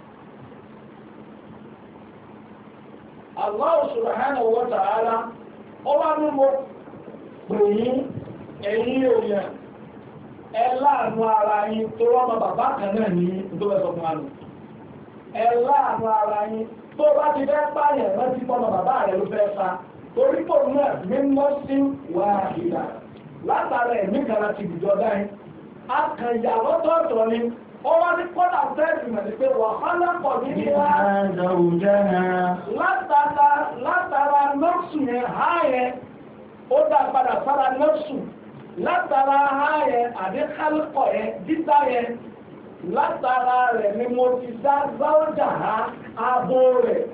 Speaker 1: Allah subhanahu wa ta'ala ó wá ní mo pè yín ẹ̀yin èèyàn ẹ láàánú ara yín tó wọ́n mọ bàbá kan náà ní tó fẹ́ sọ fún wa nù ẹ láàánú ara yín tó bá ti fẹ́ pààyàn rántí fọ́nà bàbá rẹ̀ ló fẹ́ fa torí pò náà mímọ́ sí wàhídà látara ẹ̀mí kan láti ìjọ dáhìn akànyà lọ́tọ̀ọ̀tọ̀ ni ó wá ní kọ́nà fẹ́ẹ̀sì mọ̀ ní pé wàhálà pọ̀ ní wá látara látara nọ́ọ̀sù yẹn há yẹn ó dá padà sára nọ́ọ̀sù látara há yẹn àdékálùkọ̀ yẹn dídá yẹn látara rẹ̀ ni mo ti dá záwọ́jà há abo rẹ̀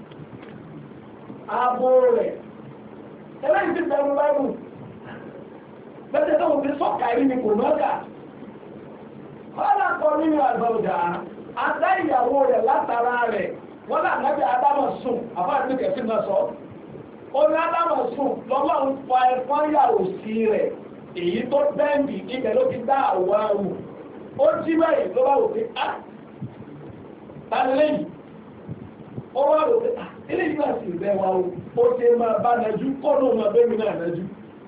Speaker 1: abo rẹ̀ eléyìí ti bẹ̀rù lẹ́nu bẹ́ẹ̀ tó fi sọ́kà yìí ni kò lọ́jà kọ́lá kọ́ nínú àgbàwòjà àdá ìyàwó rẹ̀ látara rẹ̀ wọ́n náà nábì Ádámù sùn àbájáde kẹ̀sí náà sọ ó ní Ádámù sùn lọ́lọ́run fa ẹ̀fọn yàwó sí rẹ̀ èyí tó bẹ́ẹ̀ndì ibẹ̀ ló ti dá àwọ̀ àwù ó jí báyìí ló bá wò pé á tani lẹ́yìn ó wá wò pé á eléyìí náà sì bẹ́ wa o ó ṣe máa bá nàjú kọ́nù ọmọ bẹ́mi náà nàjú.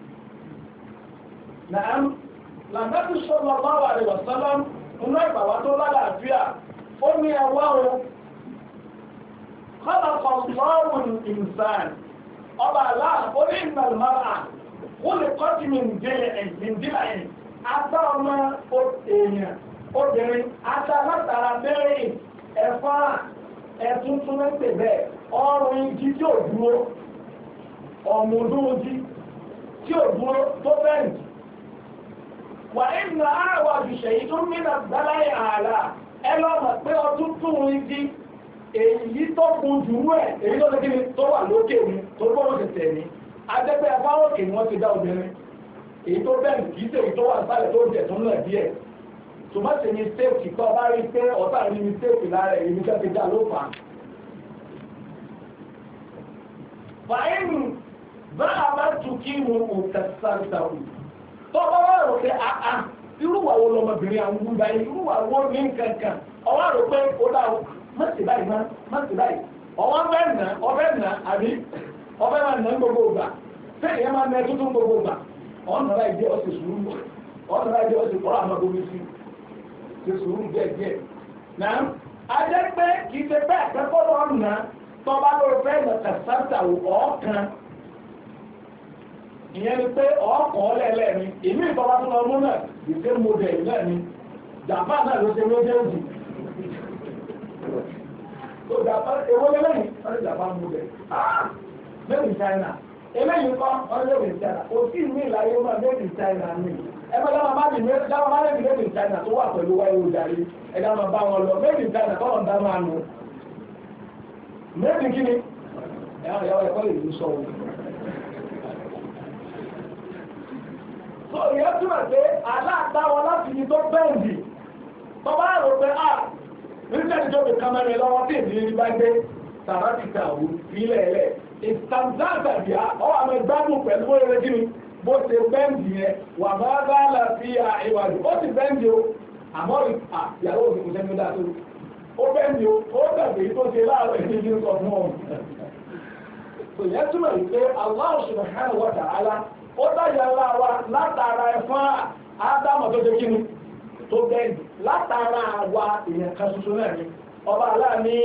Speaker 1: Nàám làǹdàtú sallallahu alaihi wasallam nínú ìgbàwá tó lálàáfíà ó ní ẹwà o khalaqa Allahu al-insan ọba aláà ó ní innal mar'a khuliqat min dil'in min dil'in adá ọmọ èèyàn obìnrin adá látara bẹ́ẹ̀rẹ̀ ẹ̀fọ́ ẹ̀túntún mẹ́tẹ̀ bẹ́ẹ̀ ọrùn igi tí ò dúró ọ̀mùdún igi tí ò dúró tó bẹ́ẹ̀ wà ìnà àwọ̀ àjùṣẹ̀ yìí tó mìnà dáláyé ààlà ẹ lọ́mọ̀ pé ọdún tún igi èyí tó kún jùrú ẹ̀ èyí tó tẹ́kí tó wà lókè ní tó gbọ́rọ̀ tẹ̀tẹ̀ ní adẹ́gbẹ́ afáwọ̀kè ni wọ́n ti dá obìnrin èyí tó bẹ́ẹ̀ kìí tèyí tó wà sálẹ̀ tó jẹ̀ tó náà díẹ̀ tó má ṣe mistake tó bá rí pé ọ̀tá ní mistake lára èyí tó ti dá ló fà á. fàáyínù bá a bá tù kí wọn ò tẹ̀sán tọ́wọ́ wá rò pé àá irúwà wo lọmọbìnrin àwọn gbúgbà yìí irúwà wo ní nǹkankan ọwọ́ rò pé ó dá o má sì báyìí má má sì báyìí ọwọ́ bẹ́ẹ̀ nà ọbẹ̀ nà àbí ọbẹ̀ máa nà gbogbo ìgbà sẹ́yìn yẹn máa nà tuntun gbogbo ìgbà ọ̀nà láì jẹ́ ọ̀sẹ̀ sùúrù ọ̀nà láì jẹ́ ọ̀sẹ̀ kọ́ra àmọ́ gbogbo sí ṣe sùúrù díẹ̀ díẹ̀ náà ajẹ́ pé kì í ṣe bẹ́ẹ̀ kẹ́kọ̀ọ́ lọ́nà tọ́ba ló fẹ́ nà kàṣàtà ọ̀ọ́kan ìyẹn ni pé ọkọ̀ lẹ́lẹ́ ni ìlú ìtọ́lá tó lọ mú náà ìṣe model náà ni Japan náà ló ṣe méjèèjì so Japan èwo lẹ́lẹ́yìn wọ́n ní Japan model ah made in China eléyìí kọ́ wọ́n ní made in China kò sí ìlú ìlàyé náà made in China ni ẹgbẹ́ dáwọn má bì dáwọn má lẹ́bi made in China tó wà pẹ̀lú wáyé òjàre ẹ̀dá máa bá wọn lọ made in China kọ́ lọ́n dá máa nù made in kíni ẹ̀yà ẹ̀kọ́ lè lù sọ wọn. So ìyẹn túmọ̀ pé aláàtàwọn láti ní tó bẹ́ẹ̀dì tó bá rò pé à nígbàtí tó fi kámẹ́rin lọ́wọ́ tí ìdí ní bá gbé sàrátìkà òun ilẹ̀ ẹ̀lẹ̀ ìtàǹtàǹtàbíà ọwọ́ àmọ́ ìgbádùn pẹ̀lú bó rẹ̀ gíní bó ṣe bẹ́ẹ̀dì yẹn wà bá bá láti ìwádìí ó sì bẹ́ẹ̀dì o àmọ́ ìyàwó òsìkò sẹ́ni dá tó ó bẹ́ẹ̀dì o ó dàbí tó ṣe láàárọ̀ ìdí ní sọ fún ọ̀hún. So ìyẹn túmọ̀ pé Allah subhanahu wa ta'ala ó dáyà láwa látara ẹ̀fọn ádámọ̀ tó jẹ́ kí ni tó bẹ́ẹ̀dì látara àwa èèyàn kan ṣoṣo náà ni ọba aláàmì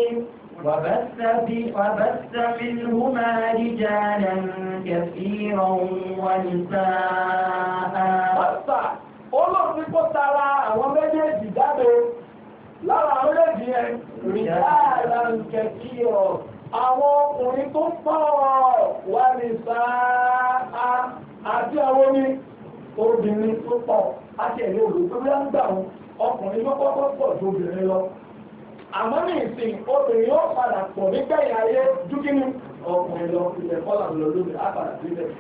Speaker 2: وبث منهما رجالا كثيرا ونساء
Speaker 1: pásítà olóòfin kó tara àwọn méjèèjì jáde lára àwọn méjèèjì yẹn rìjáàlà kẹ̀kí ọ̀ àwọn ọkùnrin tó pọ̀ wà ní sáà àti àwọn ní obìnrin tó pọ̀ àti ẹ̀lẹ́ òdò tó bí ń gbà wọn ọkùnrin ló kọ́kọ́ pọ̀ ju obìnrin lọ àmọ́ ní ìsìn obìnrin ó padà pọ̀ nígbẹ̀yìn ayé dúkínú ọkùnrin lọ ilẹ̀ kọ́là lọ lórí àpàdà sílẹ̀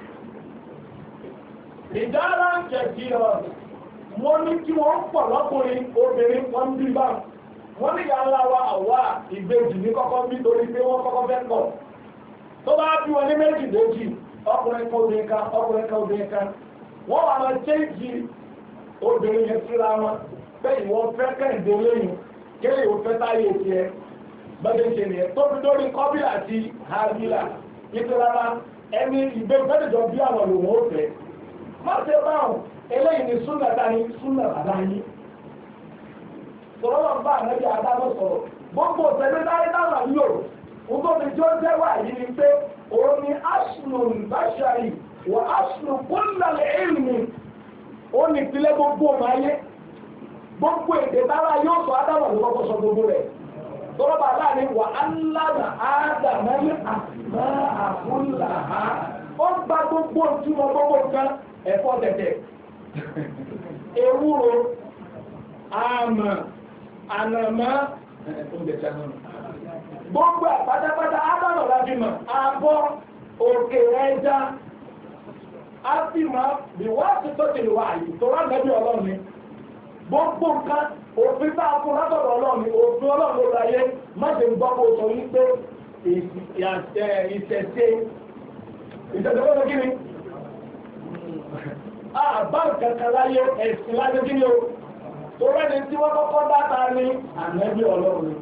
Speaker 1: ìdára ń kẹ̀kí ọ̀ wọ́n ní kí wọ́n pọ̀ lọ́kùnrin obìnrin wọ́n ń bí bá wọ́n ní yàrá wa àwa ìbejì ní kọ́kọ́ bí torí pé wọ́n kọ́kọ́ fẹ́ pọ̀ tó bá bí wọn ní méjì méjì ọkùnrin kan obìnrin kan ọkùnrin kan obìnrin kan wọ́n wà lọ chéjì obìnrin yẹn síra wọn pé ìwọ fẹ́ kẹ́hìndé lẹ́yìn kéde ìwọ fẹ́ táyé tiẹ̀ bẹ́ẹ̀ ṣe nìyẹn tó fi dórí kọ́bí àti hàbílà nítorí rárá ẹni ìgbé fẹ́tẹ̀jọ bí àwọn lòun ó fẹ́ má ṣe báwọn eléyìí ni súnà dání súnà bàbá yín sọ̀rọ̀ bá ànábì àdámọ̀ sọ̀rọ̀ gbogbo òṣèlú táyé táwọn yóò nítorí tí ó jẹ́ wà yìí ni pé òun ni asùnù báṣàrì wà asùnù kúnlẹ̀ ìlú ó ní ìpìlẹ̀ gbogbo ọmọ ayé gbogbo èdè tára yóò sọ ádámọ̀ ló kọ́kọ́ sọ gbogbo rẹ̀ sọ̀rọ̀ bá láàrin wà áńláàdà ádámọ̀ àmà àkúnlà á ó gba gbogbo tí wọn gbogbo nǹkan ẹ̀fọ́ tẹ̀tẹ̀ ewúro àmà ànàmá gbogbo àpátápátá ádámọ̀ láti mọ̀ abọ́ òkè ẹja á sì máa bí wọ́n ti tó ti wà yìí tó rá lẹ́bí ọlọ́run ni gbogbo nǹkan òfin bá fún látọ̀dọ̀ ọlọ́run ni òfin ọlọ́run ló láyé má ṣe ń gbọ́ kó sọ wípé ìṣẹ̀ṣe ìṣẹ̀ṣe lọ́dọ̀ kí ni àbá kankan láyé ẹ̀sìn láyé kí ni o tó rẹ́ni tí wọ́n kọ́kọ́ dáta ní ànẹ́bí ọlọ́run ni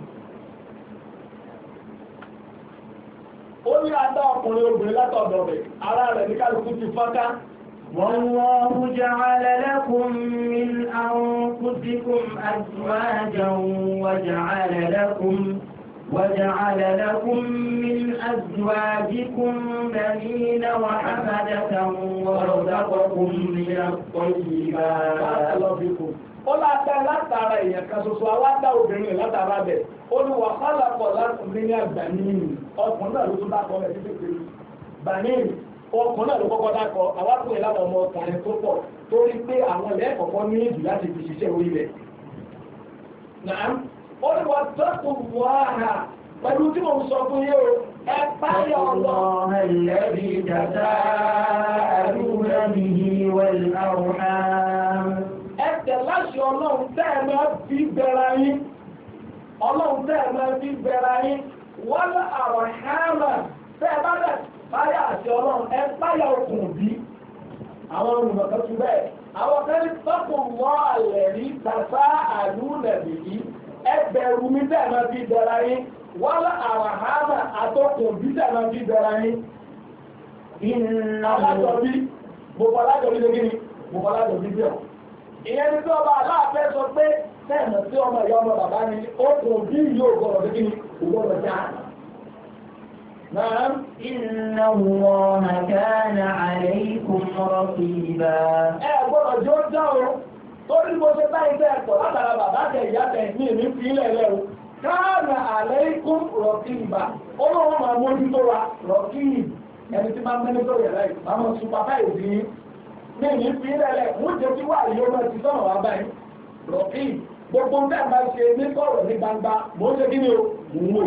Speaker 1: ó ní adá ọkùnrin obìnrin látọ̀dọ̀ rẹ̀ ara rẹ̀ ní kálukú ti fọ́ká.
Speaker 2: والله جعل لكم من أنفسكم أزواجا وجعل لكم وجعل لكم من أزواجكم بنين وحفدة ورزقكم من الطيبات.
Speaker 1: ó láta látara èèyàn kan ṣoṣo aládá obìnrin látara bẹ̀ ó ní wà kálàpọ̀ láti ní àgbàníyìn ọkùnrin náà ló tún bá kọ́ ẹ̀ títí pé bàníyìn ọkùnrin náà ló kọ́kọ́ dákọ̀ awákùnrin láwọn ọmọ ọkùnrin tó pọ̀ torí pé àwọn ilẹ̀ kọ̀ọ̀kan ní ìdù láti fi ṣiṣẹ́ orí rẹ̀. Nàá ó ní wà tọ́kù wàhà pẹ̀lú tí mo sọ fún yé o ẹ páyà ọlọ́run
Speaker 2: الذي تساءلون به والأرحام
Speaker 1: ẹ̀tẹ̀ láṣẹ ọlọ́run tẹ́ ẹ máa fi bẹ̀rẹ̀ yín ọlọ́run tẹ́ ẹ máa fi bẹ̀rẹ̀ yín wọ́n àrọ̀hánà tẹ́ ẹ bá bẹ̀ báyà àti ọlọ́run ẹ báyà okùn bí àwọn olùmọ̀kan tún bẹ́ẹ̀ àwọn kẹ́lí tọ́kùn mọ́ àlẹ̀ rí tàṣà àlùlẹ̀bì yìí ẹ bẹ̀rù mi tẹ́ ẹ máa fi bẹ̀rẹ̀ yín wọ́n àrọ̀hánà àtọkùn bí tẹ́ ẹ máa fi bẹ̀rẹ̀ yín alájọbí gbogbo alájọbí lé gíní gbogbo alájọbí bẹ́ẹ̀ ìyẹn ní tí ọba aláàfẹ́ sọ pé tẹ́ẹ̀mọ̀ tí ọmọ ìyá ọmọ bàbá ni okùn bí yóò gbọ́dọ̀ bí gíní gbọ́dọ̀ já.
Speaker 2: إن الله كان عليكم رقيبا.
Speaker 1: ẹ gbọ́dọ̀ jọ já o torí mo ṣe báyìí tẹ́ ẹ̀kọ́ látara bàbá tẹ ìyá tẹ ní èmi fi ilẹ̀ rẹ o káàmì alaykum raqiba olówó máa mójútó wa raqib ẹni tí máa ń mẹ́ni tó yẹ láì máa mọ̀ supervise yìí ní èmi fi ilẹ̀ rẹ mú jẹ́ kí wà yìí ó máa ti sọ̀rọ̀ wá báyìí raqib gbogbo nǹkan bá ṣe ní kọ̀rọ̀ ní gbangba mò ń ṣe kí ni o mò ń wò.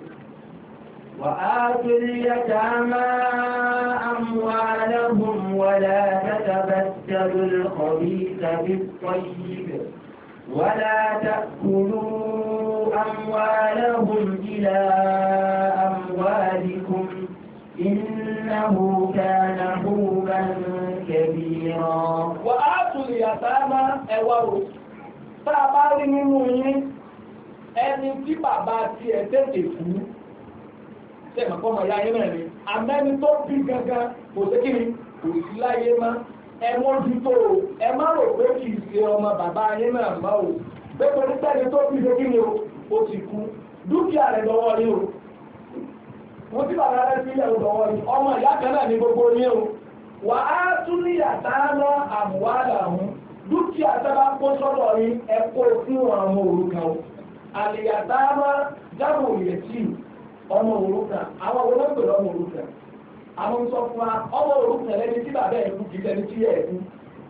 Speaker 2: وآتوا اليتامى أموالهم ولا تتبدلوا الخبيث بالطيب ولا تأكلوا أموالهم إلى أموالكم إنه كان حوبا كبيرا.
Speaker 1: وآتوا اليتامى أوروا tábàárí nínú yín ẹni tí bàbá tiẹ̀ tètè fún sẹ́mi kọ́ ọmọ ìyá yín náà ni àmẹ́ni tó bí gangan kò sí kí ni kò sí láyé má ẹ mójútó o ẹ má rò pé kì í ṣe ọmọ bàbá yín náà má o pé torí sẹ́ni tó bí ṣe kí ni o ó ti kú dúkìá rẹ̀ lọ́wọ́ yín o mo ti bàbá rẹ̀ sílẹ̀ o lọ́wọ́ yín ọmọ ìyá kan náà ní gbogbo yín o wà á tún ní yàtá lọ àmúwádà ọ̀hún dúkìá sábà kó sọ́dọ̀ yín ẹ kó fún ọmọ òrukàn o àlìyàtá má jábọ̀ òyẹ̀tì ọmọ òrukàn àwọn olóògbé ọmọ òrukàn àwọn sọ fún wa ọmọ òrukàn lẹni tí bàbá ẹ̀ kú kì í lẹni tí ẹ̀ kú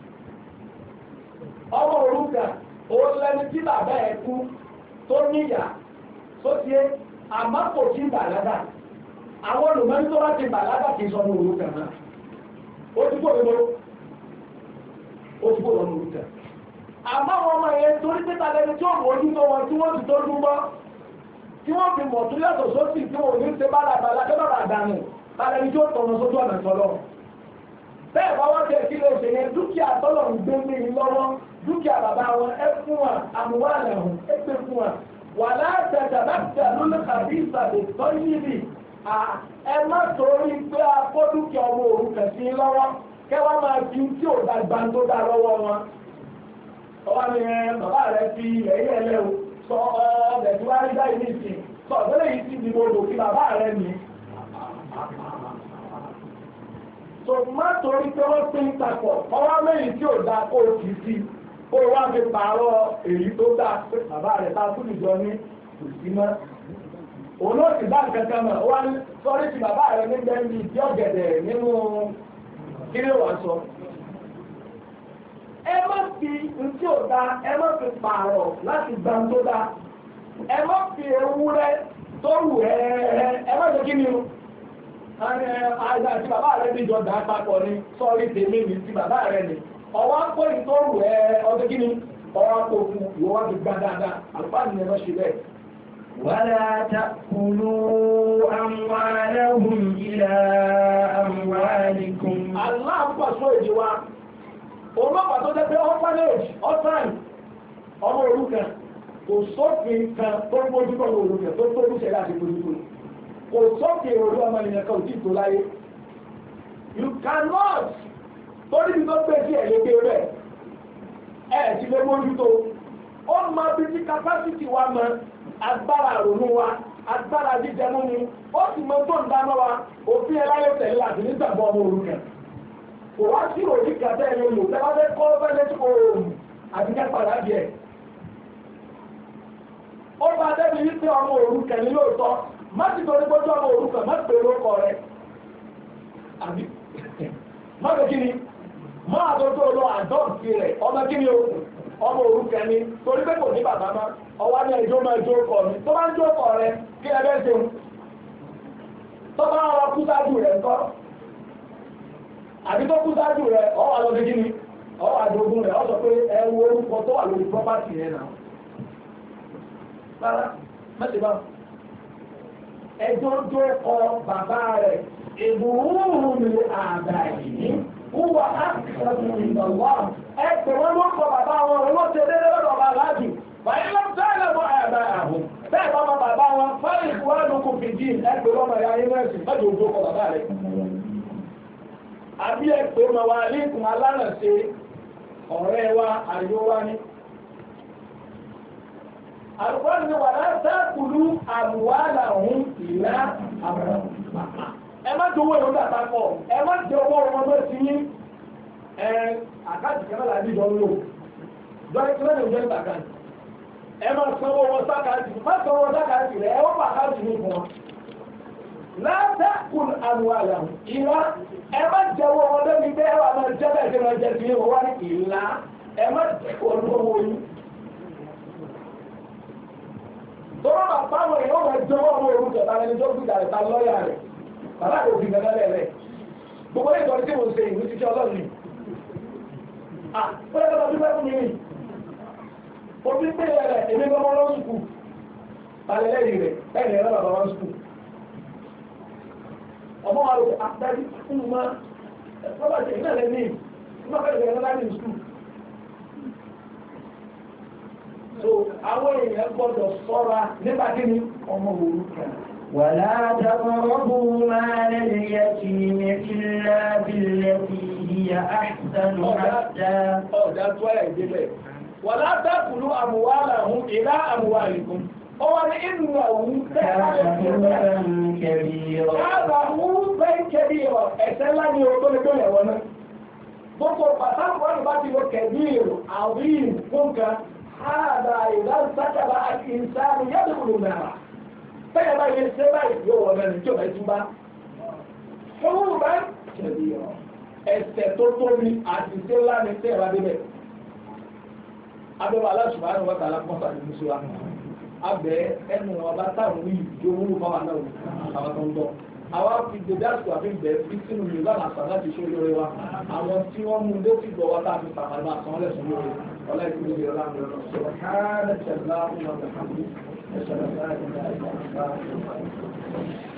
Speaker 1: ọmọ òrukàn òun lẹni tí bàbá ẹ̀ kú tó níyà tó tiẹ̀ àmọ́ kò tí bàlágà àwọn olùmọ́ni tó bá ti bàlágà kì í sọ ọmọ òrukàn náà ó ti kó lọ́wọ́ ó ti kó lọ́wọ́ òrukàn àmọ́ àwọn ọmọ yẹn torí pé tàlẹ́ni tí ó mọ̀ ojú tó wọn tí wọ́n ti tó dúró tí wọ́n fi mọ̀ tó yàtọ̀ sósì tí wọ́n ní ṣe bálabàlá tó bàbà dànù tàbí tí ó tọ̀nà sójú ọ̀nà tọ́lọ̀. bẹ́ẹ̀ bá wọ́n tẹ̀ kí ló ṣe yẹn dúkìá tọ́lọ̀ ń gbé ní lọ́wọ́ dúkìá bàbá wọn ẹ fún wa àmúwálẹ̀ ọ̀hún ẹ pé fún wa wà látẹ̀tẹ̀ láti lónìí kàbí ìsàlẹ̀ tó yíbi ẹ má torí pé a kó dúkìá ọmọ òrukàn sí lọ́wọ́ kẹwàá máa fi tí ò dàgbà tó dá lọ́wọ́ wọn. ọwọ́ mi bàbá rẹ fi ẹ̀yẹ́ ẹlẹ́ o sọ ọ̀bẹ̀ tí wá rí báyìí ní ìsìn sọ ọ̀gbẹ́lẹ̀ yìí sí ìdìbò lò kí bàbá rẹ̀ ní. so má torí pé wọ́n pín papọ̀ ọwọ́ mẹ́rin tí ò dá kó o kì í sí kó o wá fi pààrọ̀ èyí tó dá pé bàbá rẹ̀ bá kú ìjọ ní kò sí mọ́. òun náà sì bá nǹkan kan mọ̀ wá ní sọ́rí ti bàbá rẹ̀ ní gbẹ̀ndì tí ọ̀gẹ̀dẹ̀ nínú kí ni wàá sọ. ẹ má fi ntí ò dá ẹ má fi pààrọ̀ láti gbà tó dá ẹ má fi ewúrẹ́ tó wù ẹ ẹ má ṣe kí ni o àìsàn àti bàbá rẹ níjọ dà papọ̀ ni sọ́ọ́rí tèmi ní ti bàbá rẹ ni ọwọ́ àpò yìí tó wù ẹ ọdún kí ni ọwọ́ àpò fún ìwọ wá fi gbá dáadáa àlùfáà nìyẹn lọ ṣe bẹ́ẹ̀.
Speaker 2: ولا تأكلوا أموالهم إلى أموالكم.
Speaker 1: Allah ń pàṣọ èdè wa olóòpàá tó jẹ́ pé orphanage orphan ọmọ òrukàn kò sófin kan tó ń bójú kọ́ ọmọ òrukàn tó tó lùsẹ̀ láti bójú kọ́ kò sófin òru ọmọ ènìyàn kan ò tí ì tó láyé you cannot torí bí tó gbé sí ẹ̀ lépe rẹ̀ ẹ̀ ti lé bójú tó ó máa bí tí capacity wa mọ agbára àrònú wa agbára jíjẹ mú ni ó sì mọ tó ń dáná wa òfin ẹ̀ láyé tẹ̀lé láti nígbàgbọ́ ọmọ òrukàn. Kò wá sí òní kàtẹ́ ẹni lò tẹ́lá fẹ́ kọ́ fẹ́lẹ́ tí oòrùn àti kẹ́pàdà jẹ́. Ó bá débi wípé ọmọ òrukàn ní lóòótọ́, má ti torí gbójú ọmọ òrukàn má pè lóko rẹ̀. Àbí má pè kí ni? Má àtọ́jú olú àdọ́ọ̀tì rẹ̀ ọmọ kí ni o? Ọmọ òrukàn ni torí pé kò ní bàbá má. Ọwọ́ ní ẹjọ́ máa jó kọ̀ mi. Tó bá ń jó kọ̀ rẹ̀ kí ẹ bẹ́ẹ̀ ṣeun. Tó bá ń rọ kú sáájú rẹ̀ ńkọ́? Àbí tó kú sáájú rẹ̀ ọwọ́ àlọ́dé kí ni ọwọ́ àjogún rẹ̀ ọ sọ pé ẹ wo orúkọ tó wà lórí property yẹn náà rárá mẹ́tẹ̀bá ẹjọ́ tó kọ bàbá rẹ̀ ìbúrúurú ni àgbà yìí wúwa ákìsọ̀tún ìgbàwọ́ ẹ pè wọ́n ló kọ bàbá wọn olóṣèlú dédé lọ́dọ̀ bàbá aláàjì báyìí lọ sẹ́lẹ̀ mọ́ àyàbá àhùn bẹ́ẹ̀ bá ma bàbá wọn fáyì ìwádùn kò fìdí ẹ pè wọ́n mọ̀ ya yín mẹ́sì mẹ́jọ òjò kọ bàbá rẹ̀ àbí ẹ̀pẹ́ ma wà níkùn alárànṣe ọ̀rẹ́ wa àyó wá ní. Àlùfáà ní wà látàkùlú àmúwálà òun ìlà àmọ́. Ẹ má jẹ́ owó ìrún dàtà pọ̀, ẹ má jẹ́ owó ọmọ tó ti yín. ẹ àkáǹtì kan láti ìjọ ń lò lọ́yìn tí wọ́n lè jẹ́ ìtàkàǹtì ẹ máa sanwó wọn sákàǹtì má sanwó wọn sákàǹtì rẹ̀ ẹ wọ́n pa àkáǹtì ní fún wọn. látàkùn àwọn àlàmù ìlà ẹ má jẹ́wọ́ wọn lórí pé ẹ wà máa jẹ́ bẹ́ẹ̀ tí wọ́n jẹ́ sí wọn wá ní ìlà ẹ má jẹ́wọ́ lọ́wọ́ yín. tọ́wọ́ bá pàwọn èèyàn máa jẹ́wọ́ ọmọ orúkọ tàbí ẹni tó gbìdà rẹ̀ ta lọ́ọ̀yà rẹ̀ bàbá kò fi gbẹ̀dẹ̀ lẹ̀ gbogbo ìtọ́jú tí mo ṣe ìwé títí ọlọ́run ni. ah fúnra tó bí wẹ́n fún mi rìn òbí pé rẹ̀ èmi gbọ́mọ́ lọ sùkú balẹ̀ lẹ́yìn rẹ̀ lẹ́yìn rẹ̀ bàbá wọn sùkú. ọmọ wa ló àtàrí fún un máa ẹ̀fọ́ bá ṣe ìnáà lẹ́ni ìgbà fẹ́ẹ́ bẹ̀rẹ̀ lọ́la ní sùkú. so àwọn èèyàn gbọ́dọ̀ ṣọ́ra nípa kí ni ọmọ òrukàn.
Speaker 2: ولا تقربوا مال اليتيم إلا بالتي هي أحسن حتى
Speaker 1: ولا تأكلوا أموالهم إلى أموالكم هو إنه كان
Speaker 2: كبيرا
Speaker 1: هذا هو بين كبيرا أسألني يقول لك يا وانا بطل فتاة وانا باتي كبير عظيم ممكن هذا إذا سكب الإنسان يدخل النار bẹ́ẹ̀ bá yẹ ṣe báyìí yóò wọ mẹ́rin tí ó bá tún bá fún bá ṣẹ̀dí ọ̀ ẹ̀ṣẹ̀ tó tóbi àti ṣe ńlá ní tẹ́ ẹ̀rọ adébẹ̀ abẹ́wò aláṣùwárò wọ́n tààlà pọ́sà ní mùsùlùmá abẹ́ ẹnu ọba táwọn yìí yóò wúlò fáwọn náà àwọn tó ń bọ̀ àwa fi gbèdé àsìkò àfi bẹ̀ fi sínú yorùbá àṣà láti ṣe olóore wa àwọn tí wọ́n mú létí gbọ́ wa tá a fi sàmàlà àsán lẹ́sùn lóore ọlá ìpínlẹ̀ yorùbá mi lọ́nà sọ̀rọ̀ káàdà tẹ̀lá ọmọ